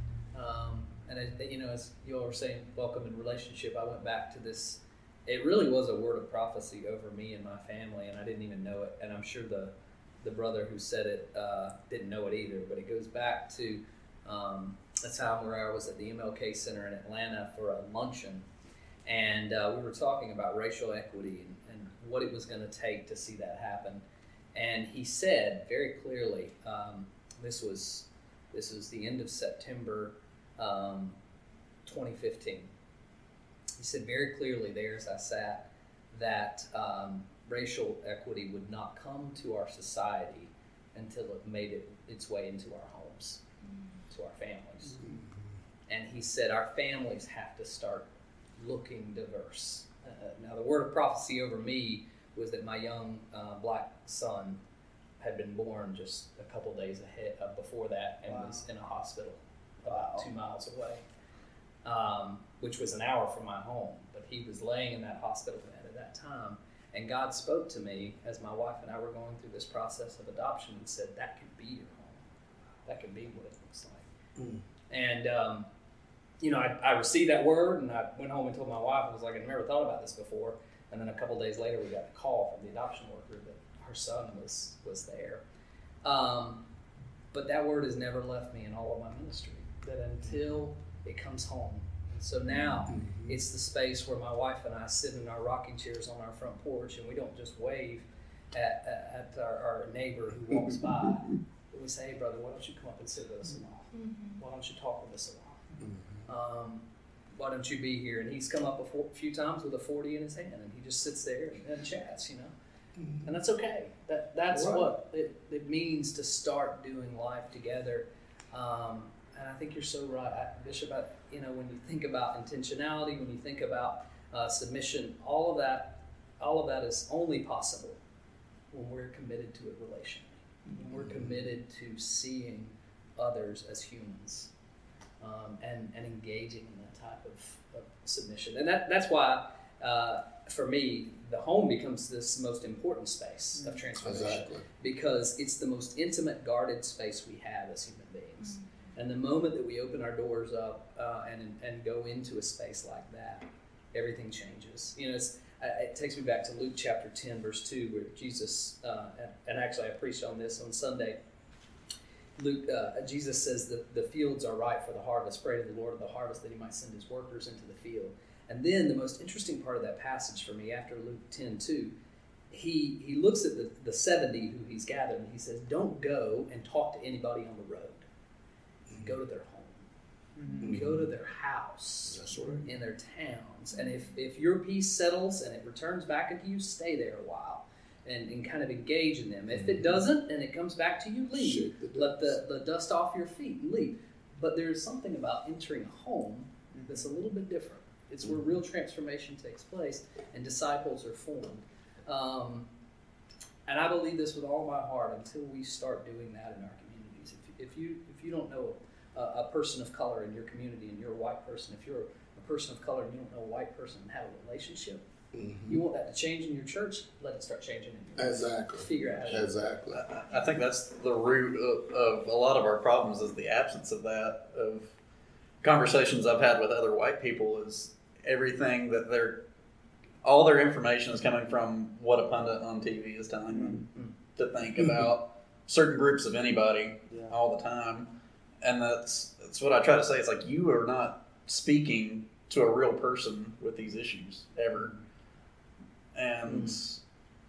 Um, and, it, you know, as you all were saying, welcome in relationship, I went back to this. It really was a word of prophecy over me and my family, and I didn't even know it. And I'm sure the the brother who said it uh, didn't know it either. But it goes back to um, a time where I was at the M L K Center in Atlanta for a luncheon, and uh, we were talking about racial equity and, and what it was going to take to see that happen. And he said very clearly, um, this was this was the end of September, um, twenty fifteen. He said very clearly there as I sat that um, racial equity would not come to our society until it made it its way into our homes, mm-hmm. to our families. Mm-hmm. And he said our families have to start looking diverse. Uh, now the word of prophecy over me was that my young uh, black son had been born just a couple days ahead uh, before that and wow. was in a hospital about wow. two miles away. Um, which was an hour from my home, but he was laying in that hospital bed at that time. And God spoke to me as my wife and I were going through this process of adoption and said, that could be your home. That could be what it looks like. Mm. And, um, you know, I, I received that word and I went home and told my wife, I was like, I've never thought about this before. And then a couple days later, we got a call from the adoption worker that her son was, was there. Um, but that word has never left me in all of my ministry, that until it comes home. And so now mm-hmm. it's the space where my wife and I sit in our rocking chairs on our front porch and we don't just wave at, at, at our, our neighbor who walks by, but we say, hey brother, why don't you come up and sit with us a while? Mm-hmm. Why don't you talk with us a while? Mm-hmm. Um, why don't you be here? And he's come up a, a few times with a forty in his hand and he just sits there and, and chats, you know. Mm-hmm. And that's okay. That That's right. what it, it means to start doing life together. Um, And I think you're so right, Bishop. I, you know, when you think about intentionality, when you think about uh, submission, all of that, all of that is only possible when we're committed to it relationally. When we're committed to seeing others as humans um, and and engaging in that type of, of submission. And that that's why, uh, for me, the home becomes this most important space of transformation exactly. because it's the most intimate, guarded space we have as human beings. Mm-hmm. And the moment that we open our doors up uh, and and go into a space like that, everything changes. You know, it's, it takes me back to Luke chapter ten, verse two, where Jesus, uh, and actually I preached on this on Sunday. Luke, uh, Jesus says that the fields are ripe for the harvest. Pray to the Lord of the harvest that he might send his workers into the field. And then the most interesting part of that passage for me, after Luke ten two, he he looks at the, the seventy who he's gathered and he says, don't go and talk to anybody on the road. Go to their home. Mm-hmm. Go to their house. That's right. In their towns. And if, if your peace settles and it returns back into you, stay there a while and, and kind of engage in them. If it doesn't and it comes back to you, leave. The Let the, the dust off your feet and leave. But there's something about entering a home that's a little bit different. It's where real transformation takes place and disciples are formed. Um, And I believe this with all my heart until we start doing that in our communities. If, if you if you don't know a, a person of color in your community and you're a white person, if you're a person of color and you don't know a white person and have a relationship, mm-hmm. you want that to change in your church, let it start changing in your life. Exactly. Figure out how to Exactly. I, I think that's the root of, of a lot of our problems is the absence of that. Of conversations I've had with other white people is everything that they're, all their information is coming from what a pundit on T V is telling them mm-hmm. to think about certain groups of anybody yeah. all the time. And that's that's what I try to say. It's like you are not speaking to a real person with these issues ever. And mm-hmm.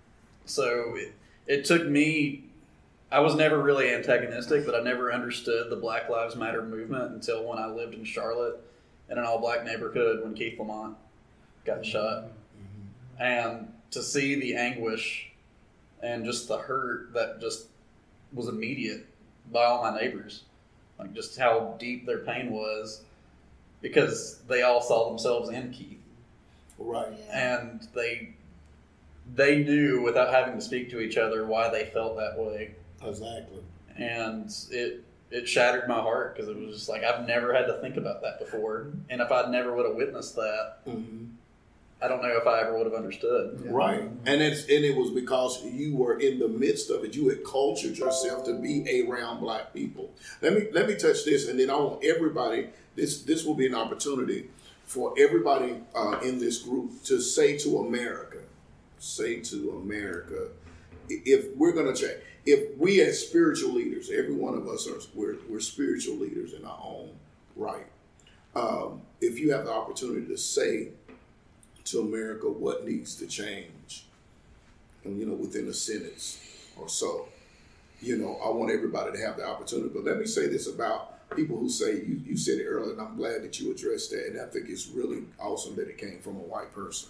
so it, it took me, I was never really antagonistic, but I never understood the Black Lives Matter movement until when I lived in Charlotte in an all-black neighborhood when Keith Lamont got mm-hmm. shot. Mm-hmm. And to see the anguish and just the hurt that just was immediate by all my neighbors, like just how deep their pain was because they all saw themselves in Keith. Right. Yeah. And they they knew without having to speak to each other why they felt that way. Exactly. And it it shattered my heart because it was just like I've never had to think about that before. And if I never would have witnessed that, mm-hmm. I don't know if I ever would have understood. Right. And it's and it was because you were in the midst of it. You had cultured yourself to be around black people. Let me let me touch this, and then I want everybody, this this will be an opportunity for everybody uh, in this group to say to America, say to America, if we're going to change, if we as spiritual leaders, every one of us are, we're, we're spiritual leaders in our own right. Um, if you have the opportunity to say to America what needs to change, and you know, within a sentence or so, you know, I want everybody to have the opportunity. But let me say this about people who say, you, you said it earlier, and I'm glad that you addressed that, and I think it's really awesome that it came from a white person.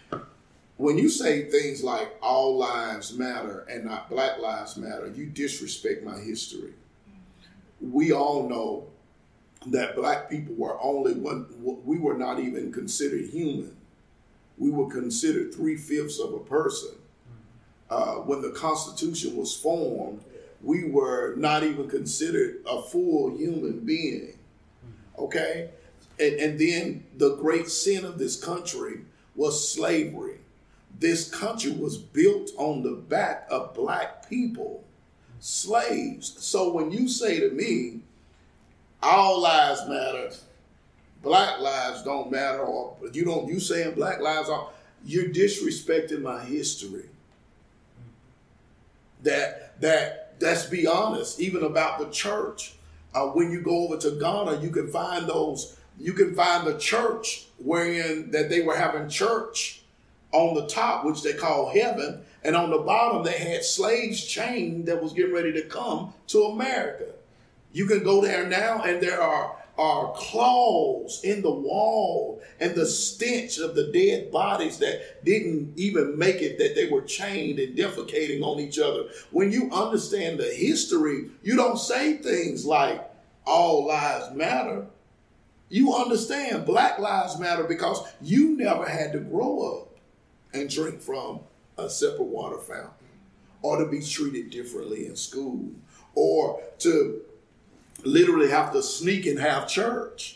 When you say things like all lives matter and not Black Lives Matter, you disrespect my history. We all know that black people were only one, we were not even considered human. We were considered three-fifths of a person. Uh, when the Constitution was formed, we were not even considered a full human being, okay? And, and then the great sin of this country was slavery. This country was built on the back of black people, slaves. So when you say to me, all lives matter, black lives don't matter, or you don't, you saying black lives are, you're disrespecting my history. That, that, let's be honest, even about the church. Uh, when you go over to Ghana, you can find those, you can find the church wherein that they were having church on the top, which they call heaven, and on the bottom they had slaves chained that was getting ready to come to America. You can go there now and there are, are claws in the wall and the stench of the dead bodies that didn't even make it, that they were chained and defecating on each other. When you understand the history, you don't say things like all lives matter. You understand Black Lives Matter because you never had to grow up and drink from a separate water fountain, or to be treated differently in school, or to literally have to sneak and have church.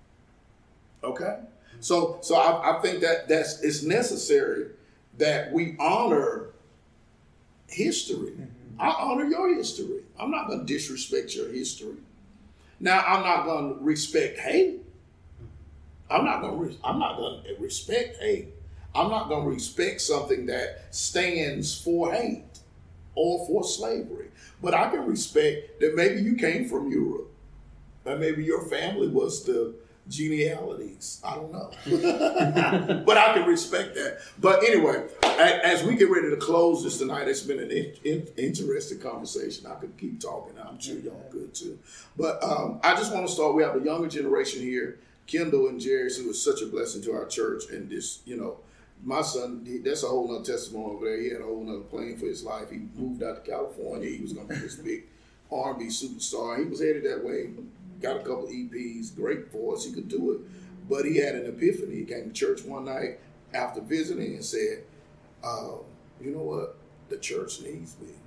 Okay? So so I, I think that that's it's necessary that we honor history. Mm-hmm. I honor your history. I'm not going to disrespect your history. Now, I'm not going to respect hate. I'm not going to re- I'm not going to respect hate. I'm not going to respect something that stands for hate or for slavery. But I can respect that maybe you came from Europe. That maybe your family was the genealogies. I don't know. But I can respect that. But anyway, as we get ready to close this tonight, it's been an in, in, interesting conversation. I could keep talking. I'm sure y'all good too. But um, I just want to start. We have a younger generation here, Kendall and Jerry, who was such a blessing to our church. And this, you know, my son, he, that's a whole nother testimony over there. He had a whole nother plan for his life. He moved out to California. He was going to be this big R and B superstar. He was headed that way. Got a couple E Ps, great voice. He could do it. But he had an epiphany. He came to church one night after visiting and said, uh, you know what? the church needs me.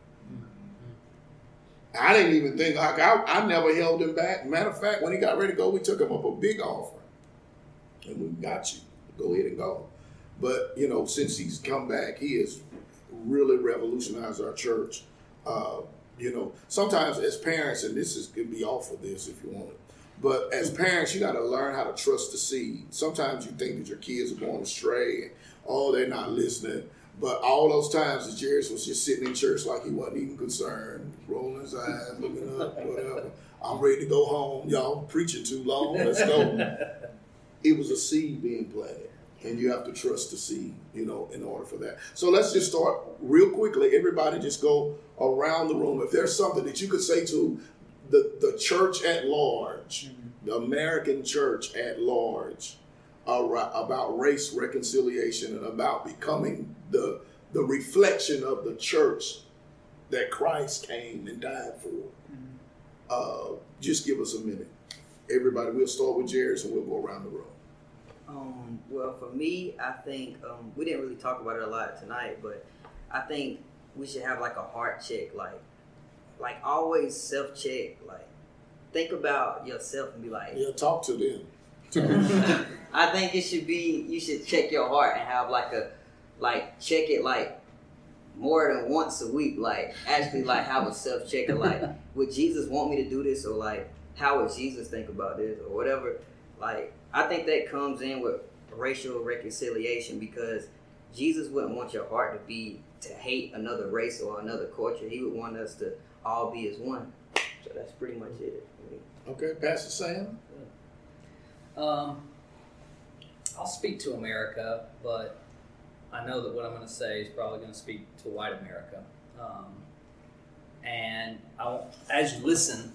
I didn't even think, like, I, I never held him back. Matter of fact, when he got ready to go, we took him up a big offer. And we got you. Go ahead and go. But, you know, since he's come back, he has really revolutionized our church. Uh, you know, sometimes as parents, and this is could be off of this if you want it, but as parents, you got to learn how to trust the seed. Sometimes you think that your kids are going astray and, oh, they're not listening. But all those times that Jairus was just sitting in church like he wasn't even concerned, rolling his eyes, looking up, whatever. I'm ready to go home. Y'all preaching too long. Let's go. It was a seed being planted, and you have to trust the seed, you know, in order for that. So let's just start real quickly. Everybody just go around the room. If there's something that you could say to the, the church at large, mm-hmm. the American church at large, uh, about race reconciliation and about becoming the the reflection of the church that Christ came and died for. Mm-hmm. Uh, just give us a minute. Everybody, we'll start with Jairus and we'll go around the room. Um, well, for me, I think um, we didn't really talk about it a lot tonight, but I think we should have like a heart check, like, like always self check, like think about yourself and be like, yeah, talk to them. I think it should be, you should check your heart and have like a, like check it like more than once a week, like actually like have a self checker, like would Jesus want me to do this, or like how would Jesus think about this, or whatever. Like I think that comes in with racial reconciliation, because Jesus wouldn't want your heart to be to hate another race or another culture. He would want us to all be as one. So that's pretty much it. Okay, Pastor Sam. Um, I'll speak to America, but I know that what I'm going to say is probably going to speak to white America. Um, and I, as you listen,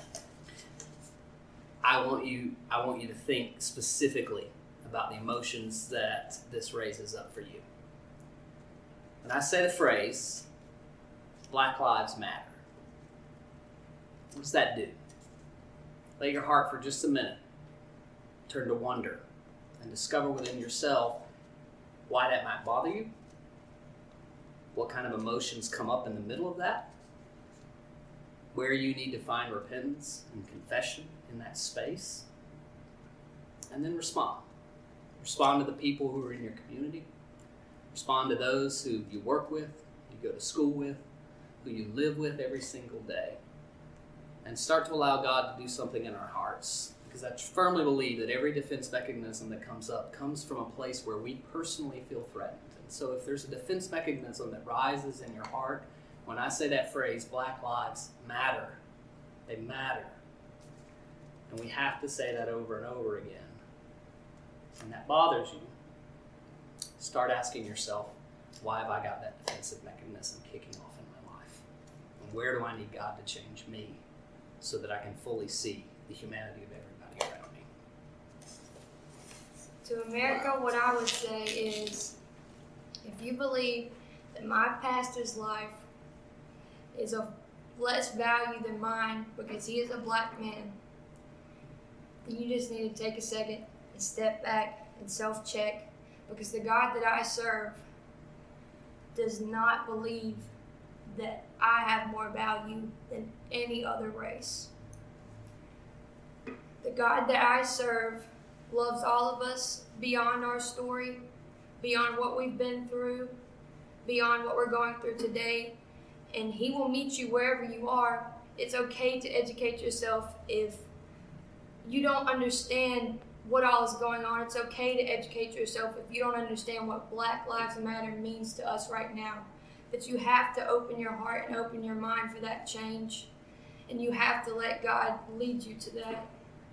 I want you, I want you to think specifically about the emotions that this raises up for you. When I say the phrase, Black Lives Matter, what does that do? Let your heart for just a minute turn to wonder and discover within yourself why that might bother you, what kind of emotions come up in the middle of that, where you need to find repentance and confession in that space, and then respond. Respond to the people who are in your community. Respond to those who you work with, you go to school with, who you live with every single day. And start to allow God to do something in our hearts. Because I firmly believe that every defense mechanism that comes up comes from a place where we personally feel threatened. And so if there's a defense mechanism that rises in your heart, when I say that phrase, Black Lives Matter, they matter. And we have to say that over and over again. And that bothers you. Start asking yourself, why have I got that defensive mechanism kicking off in my life? And where do I need God to change me so that I can fully see the humanity of everybody around me? To America, what I would say is, if you believe that my pastor's life is of less value than mine because he is a black man, then you just need to take a second and step back and self-check, because the God that I serve does not believe that I have more value than any other race. The God that I serve loves all of us beyond our story, beyond what we've been through, beyond what we're going through today, and he will meet you wherever you are. It's okay to educate yourself if you don't understand what all is going on. It's okay to educate yourself if you don't understand what Black Lives Matter means to us right now. But you have to open your heart and open your mind for that change. And you have to let God lead you to that.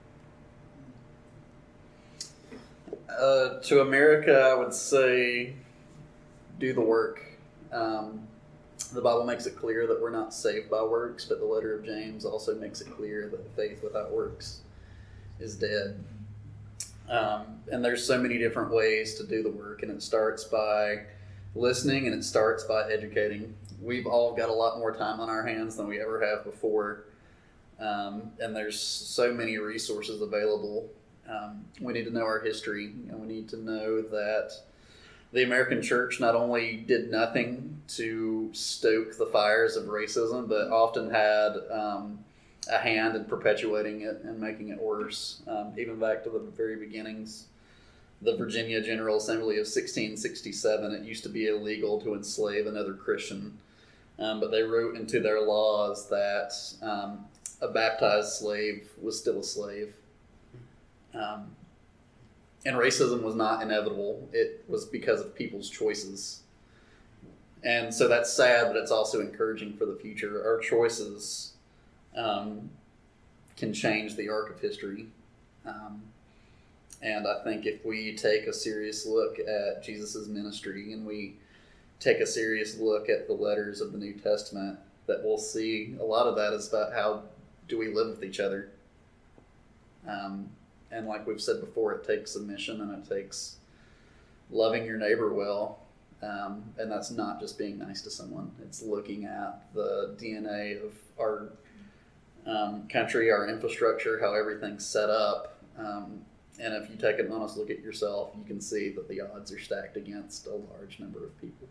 Uh, to America, I would say do the work. Um, the Bible makes it clear that we're not saved by works, but the letter of James also makes it clear that faith without works is dead. Um, and there's so many different ways to do the work, and it starts by listening, and it starts by educating. We've all got a lot more time on our hands than we ever have before, um, and there's so many resources available. Um, we need to know our history, and we need to know that the American church not only did nothing to stoke the fires of racism, but often had um, a hand in perpetuating it and making it worse. Um, even back to the very beginnings, the Virginia General Assembly of sixteen sixty-seven, it used to be illegal to enslave another Christian, um, but they wrote into their laws that um, a baptized slave was still a slave. Um, and racism was not inevitable. It was because of people's choices. And so that's sad, but it's also encouraging for the future. Our choices um, can change the arc of history. Um, and I think if we take a serious look at Jesus' ministry and we take a serious look at the letters of the New Testament, that we'll see a lot of that is about how do we live with each other. Um, and like we've said before, it takes submission and it takes loving your neighbor well. Um, and that's not just being nice to someone. It's looking at the D N A of our um, country, our infrastructure, how everything's set up. Um, and if you take an honest look at yourself, you can see that the odds are stacked against a large number of people.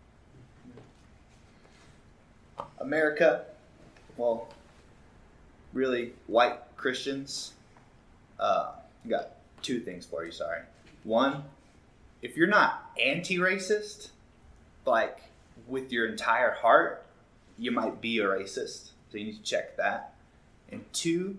America, well, really, white Christians, uh, got two things for you, sorry. One, if you're not anti-racist, like with your entire heart, you might be a racist. So you need to check that. And two,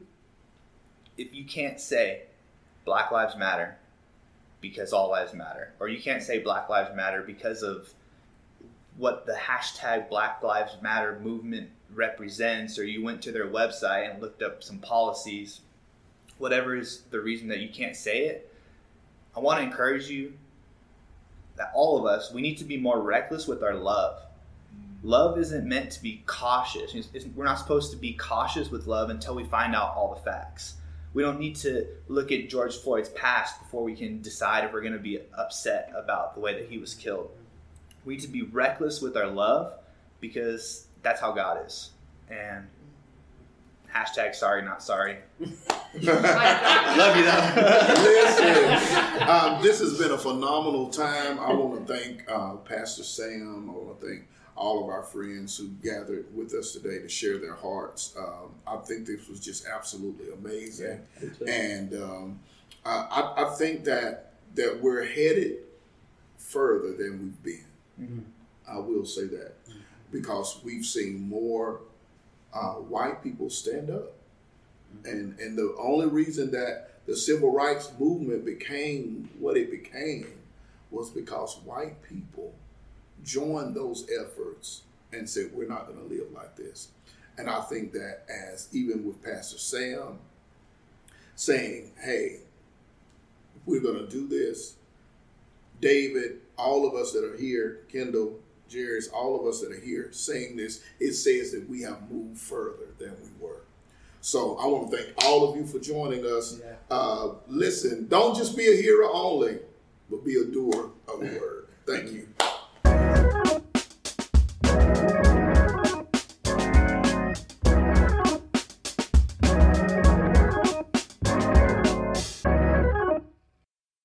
if you can't say Black Lives Matter because all lives matter, or you can't say Black Lives Matter because of what the hashtag Black Lives Matter movement represents, or you went to their website and looked up some policies, whatever is the reason that you can't say it, I want to encourage you that all of us, we need to be more reckless with our love. Love isn't meant to be cautious. We're not supposed to be cautious with love until we find out all the facts. We don't need to look at George Floyd's past before we can decide if we're going to be upset about the way that he was killed. We need to be reckless with our love because that's how God is. And hashtag sorry, not sorry. Love you though. Listen, um, this has been a phenomenal time. I want to thank uh, Pastor Sam. I want to thank all of our friends who gathered with us today to share their hearts. Um, I think this was just absolutely amazing. Yeah, and um, I, I think that that we're headed further than we've been. Mm-hmm. I will say that mm-hmm. because we've seen more uh, white people stand up. Mm-hmm. And, and the only reason that the civil rights movement became what it became was because white people joined those efforts and said, we're not going to live like this. And I think that as even with Pastor Sam saying, hey, we're going to do this, David, all of us that are here, Kendall, Jerry's, all of us that are here saying this, it says that we have moved further than we were. So I want to thank all of you for joining us. Yeah. Uh, listen, don't just be a hearer only, but be a doer of the word. Thank you.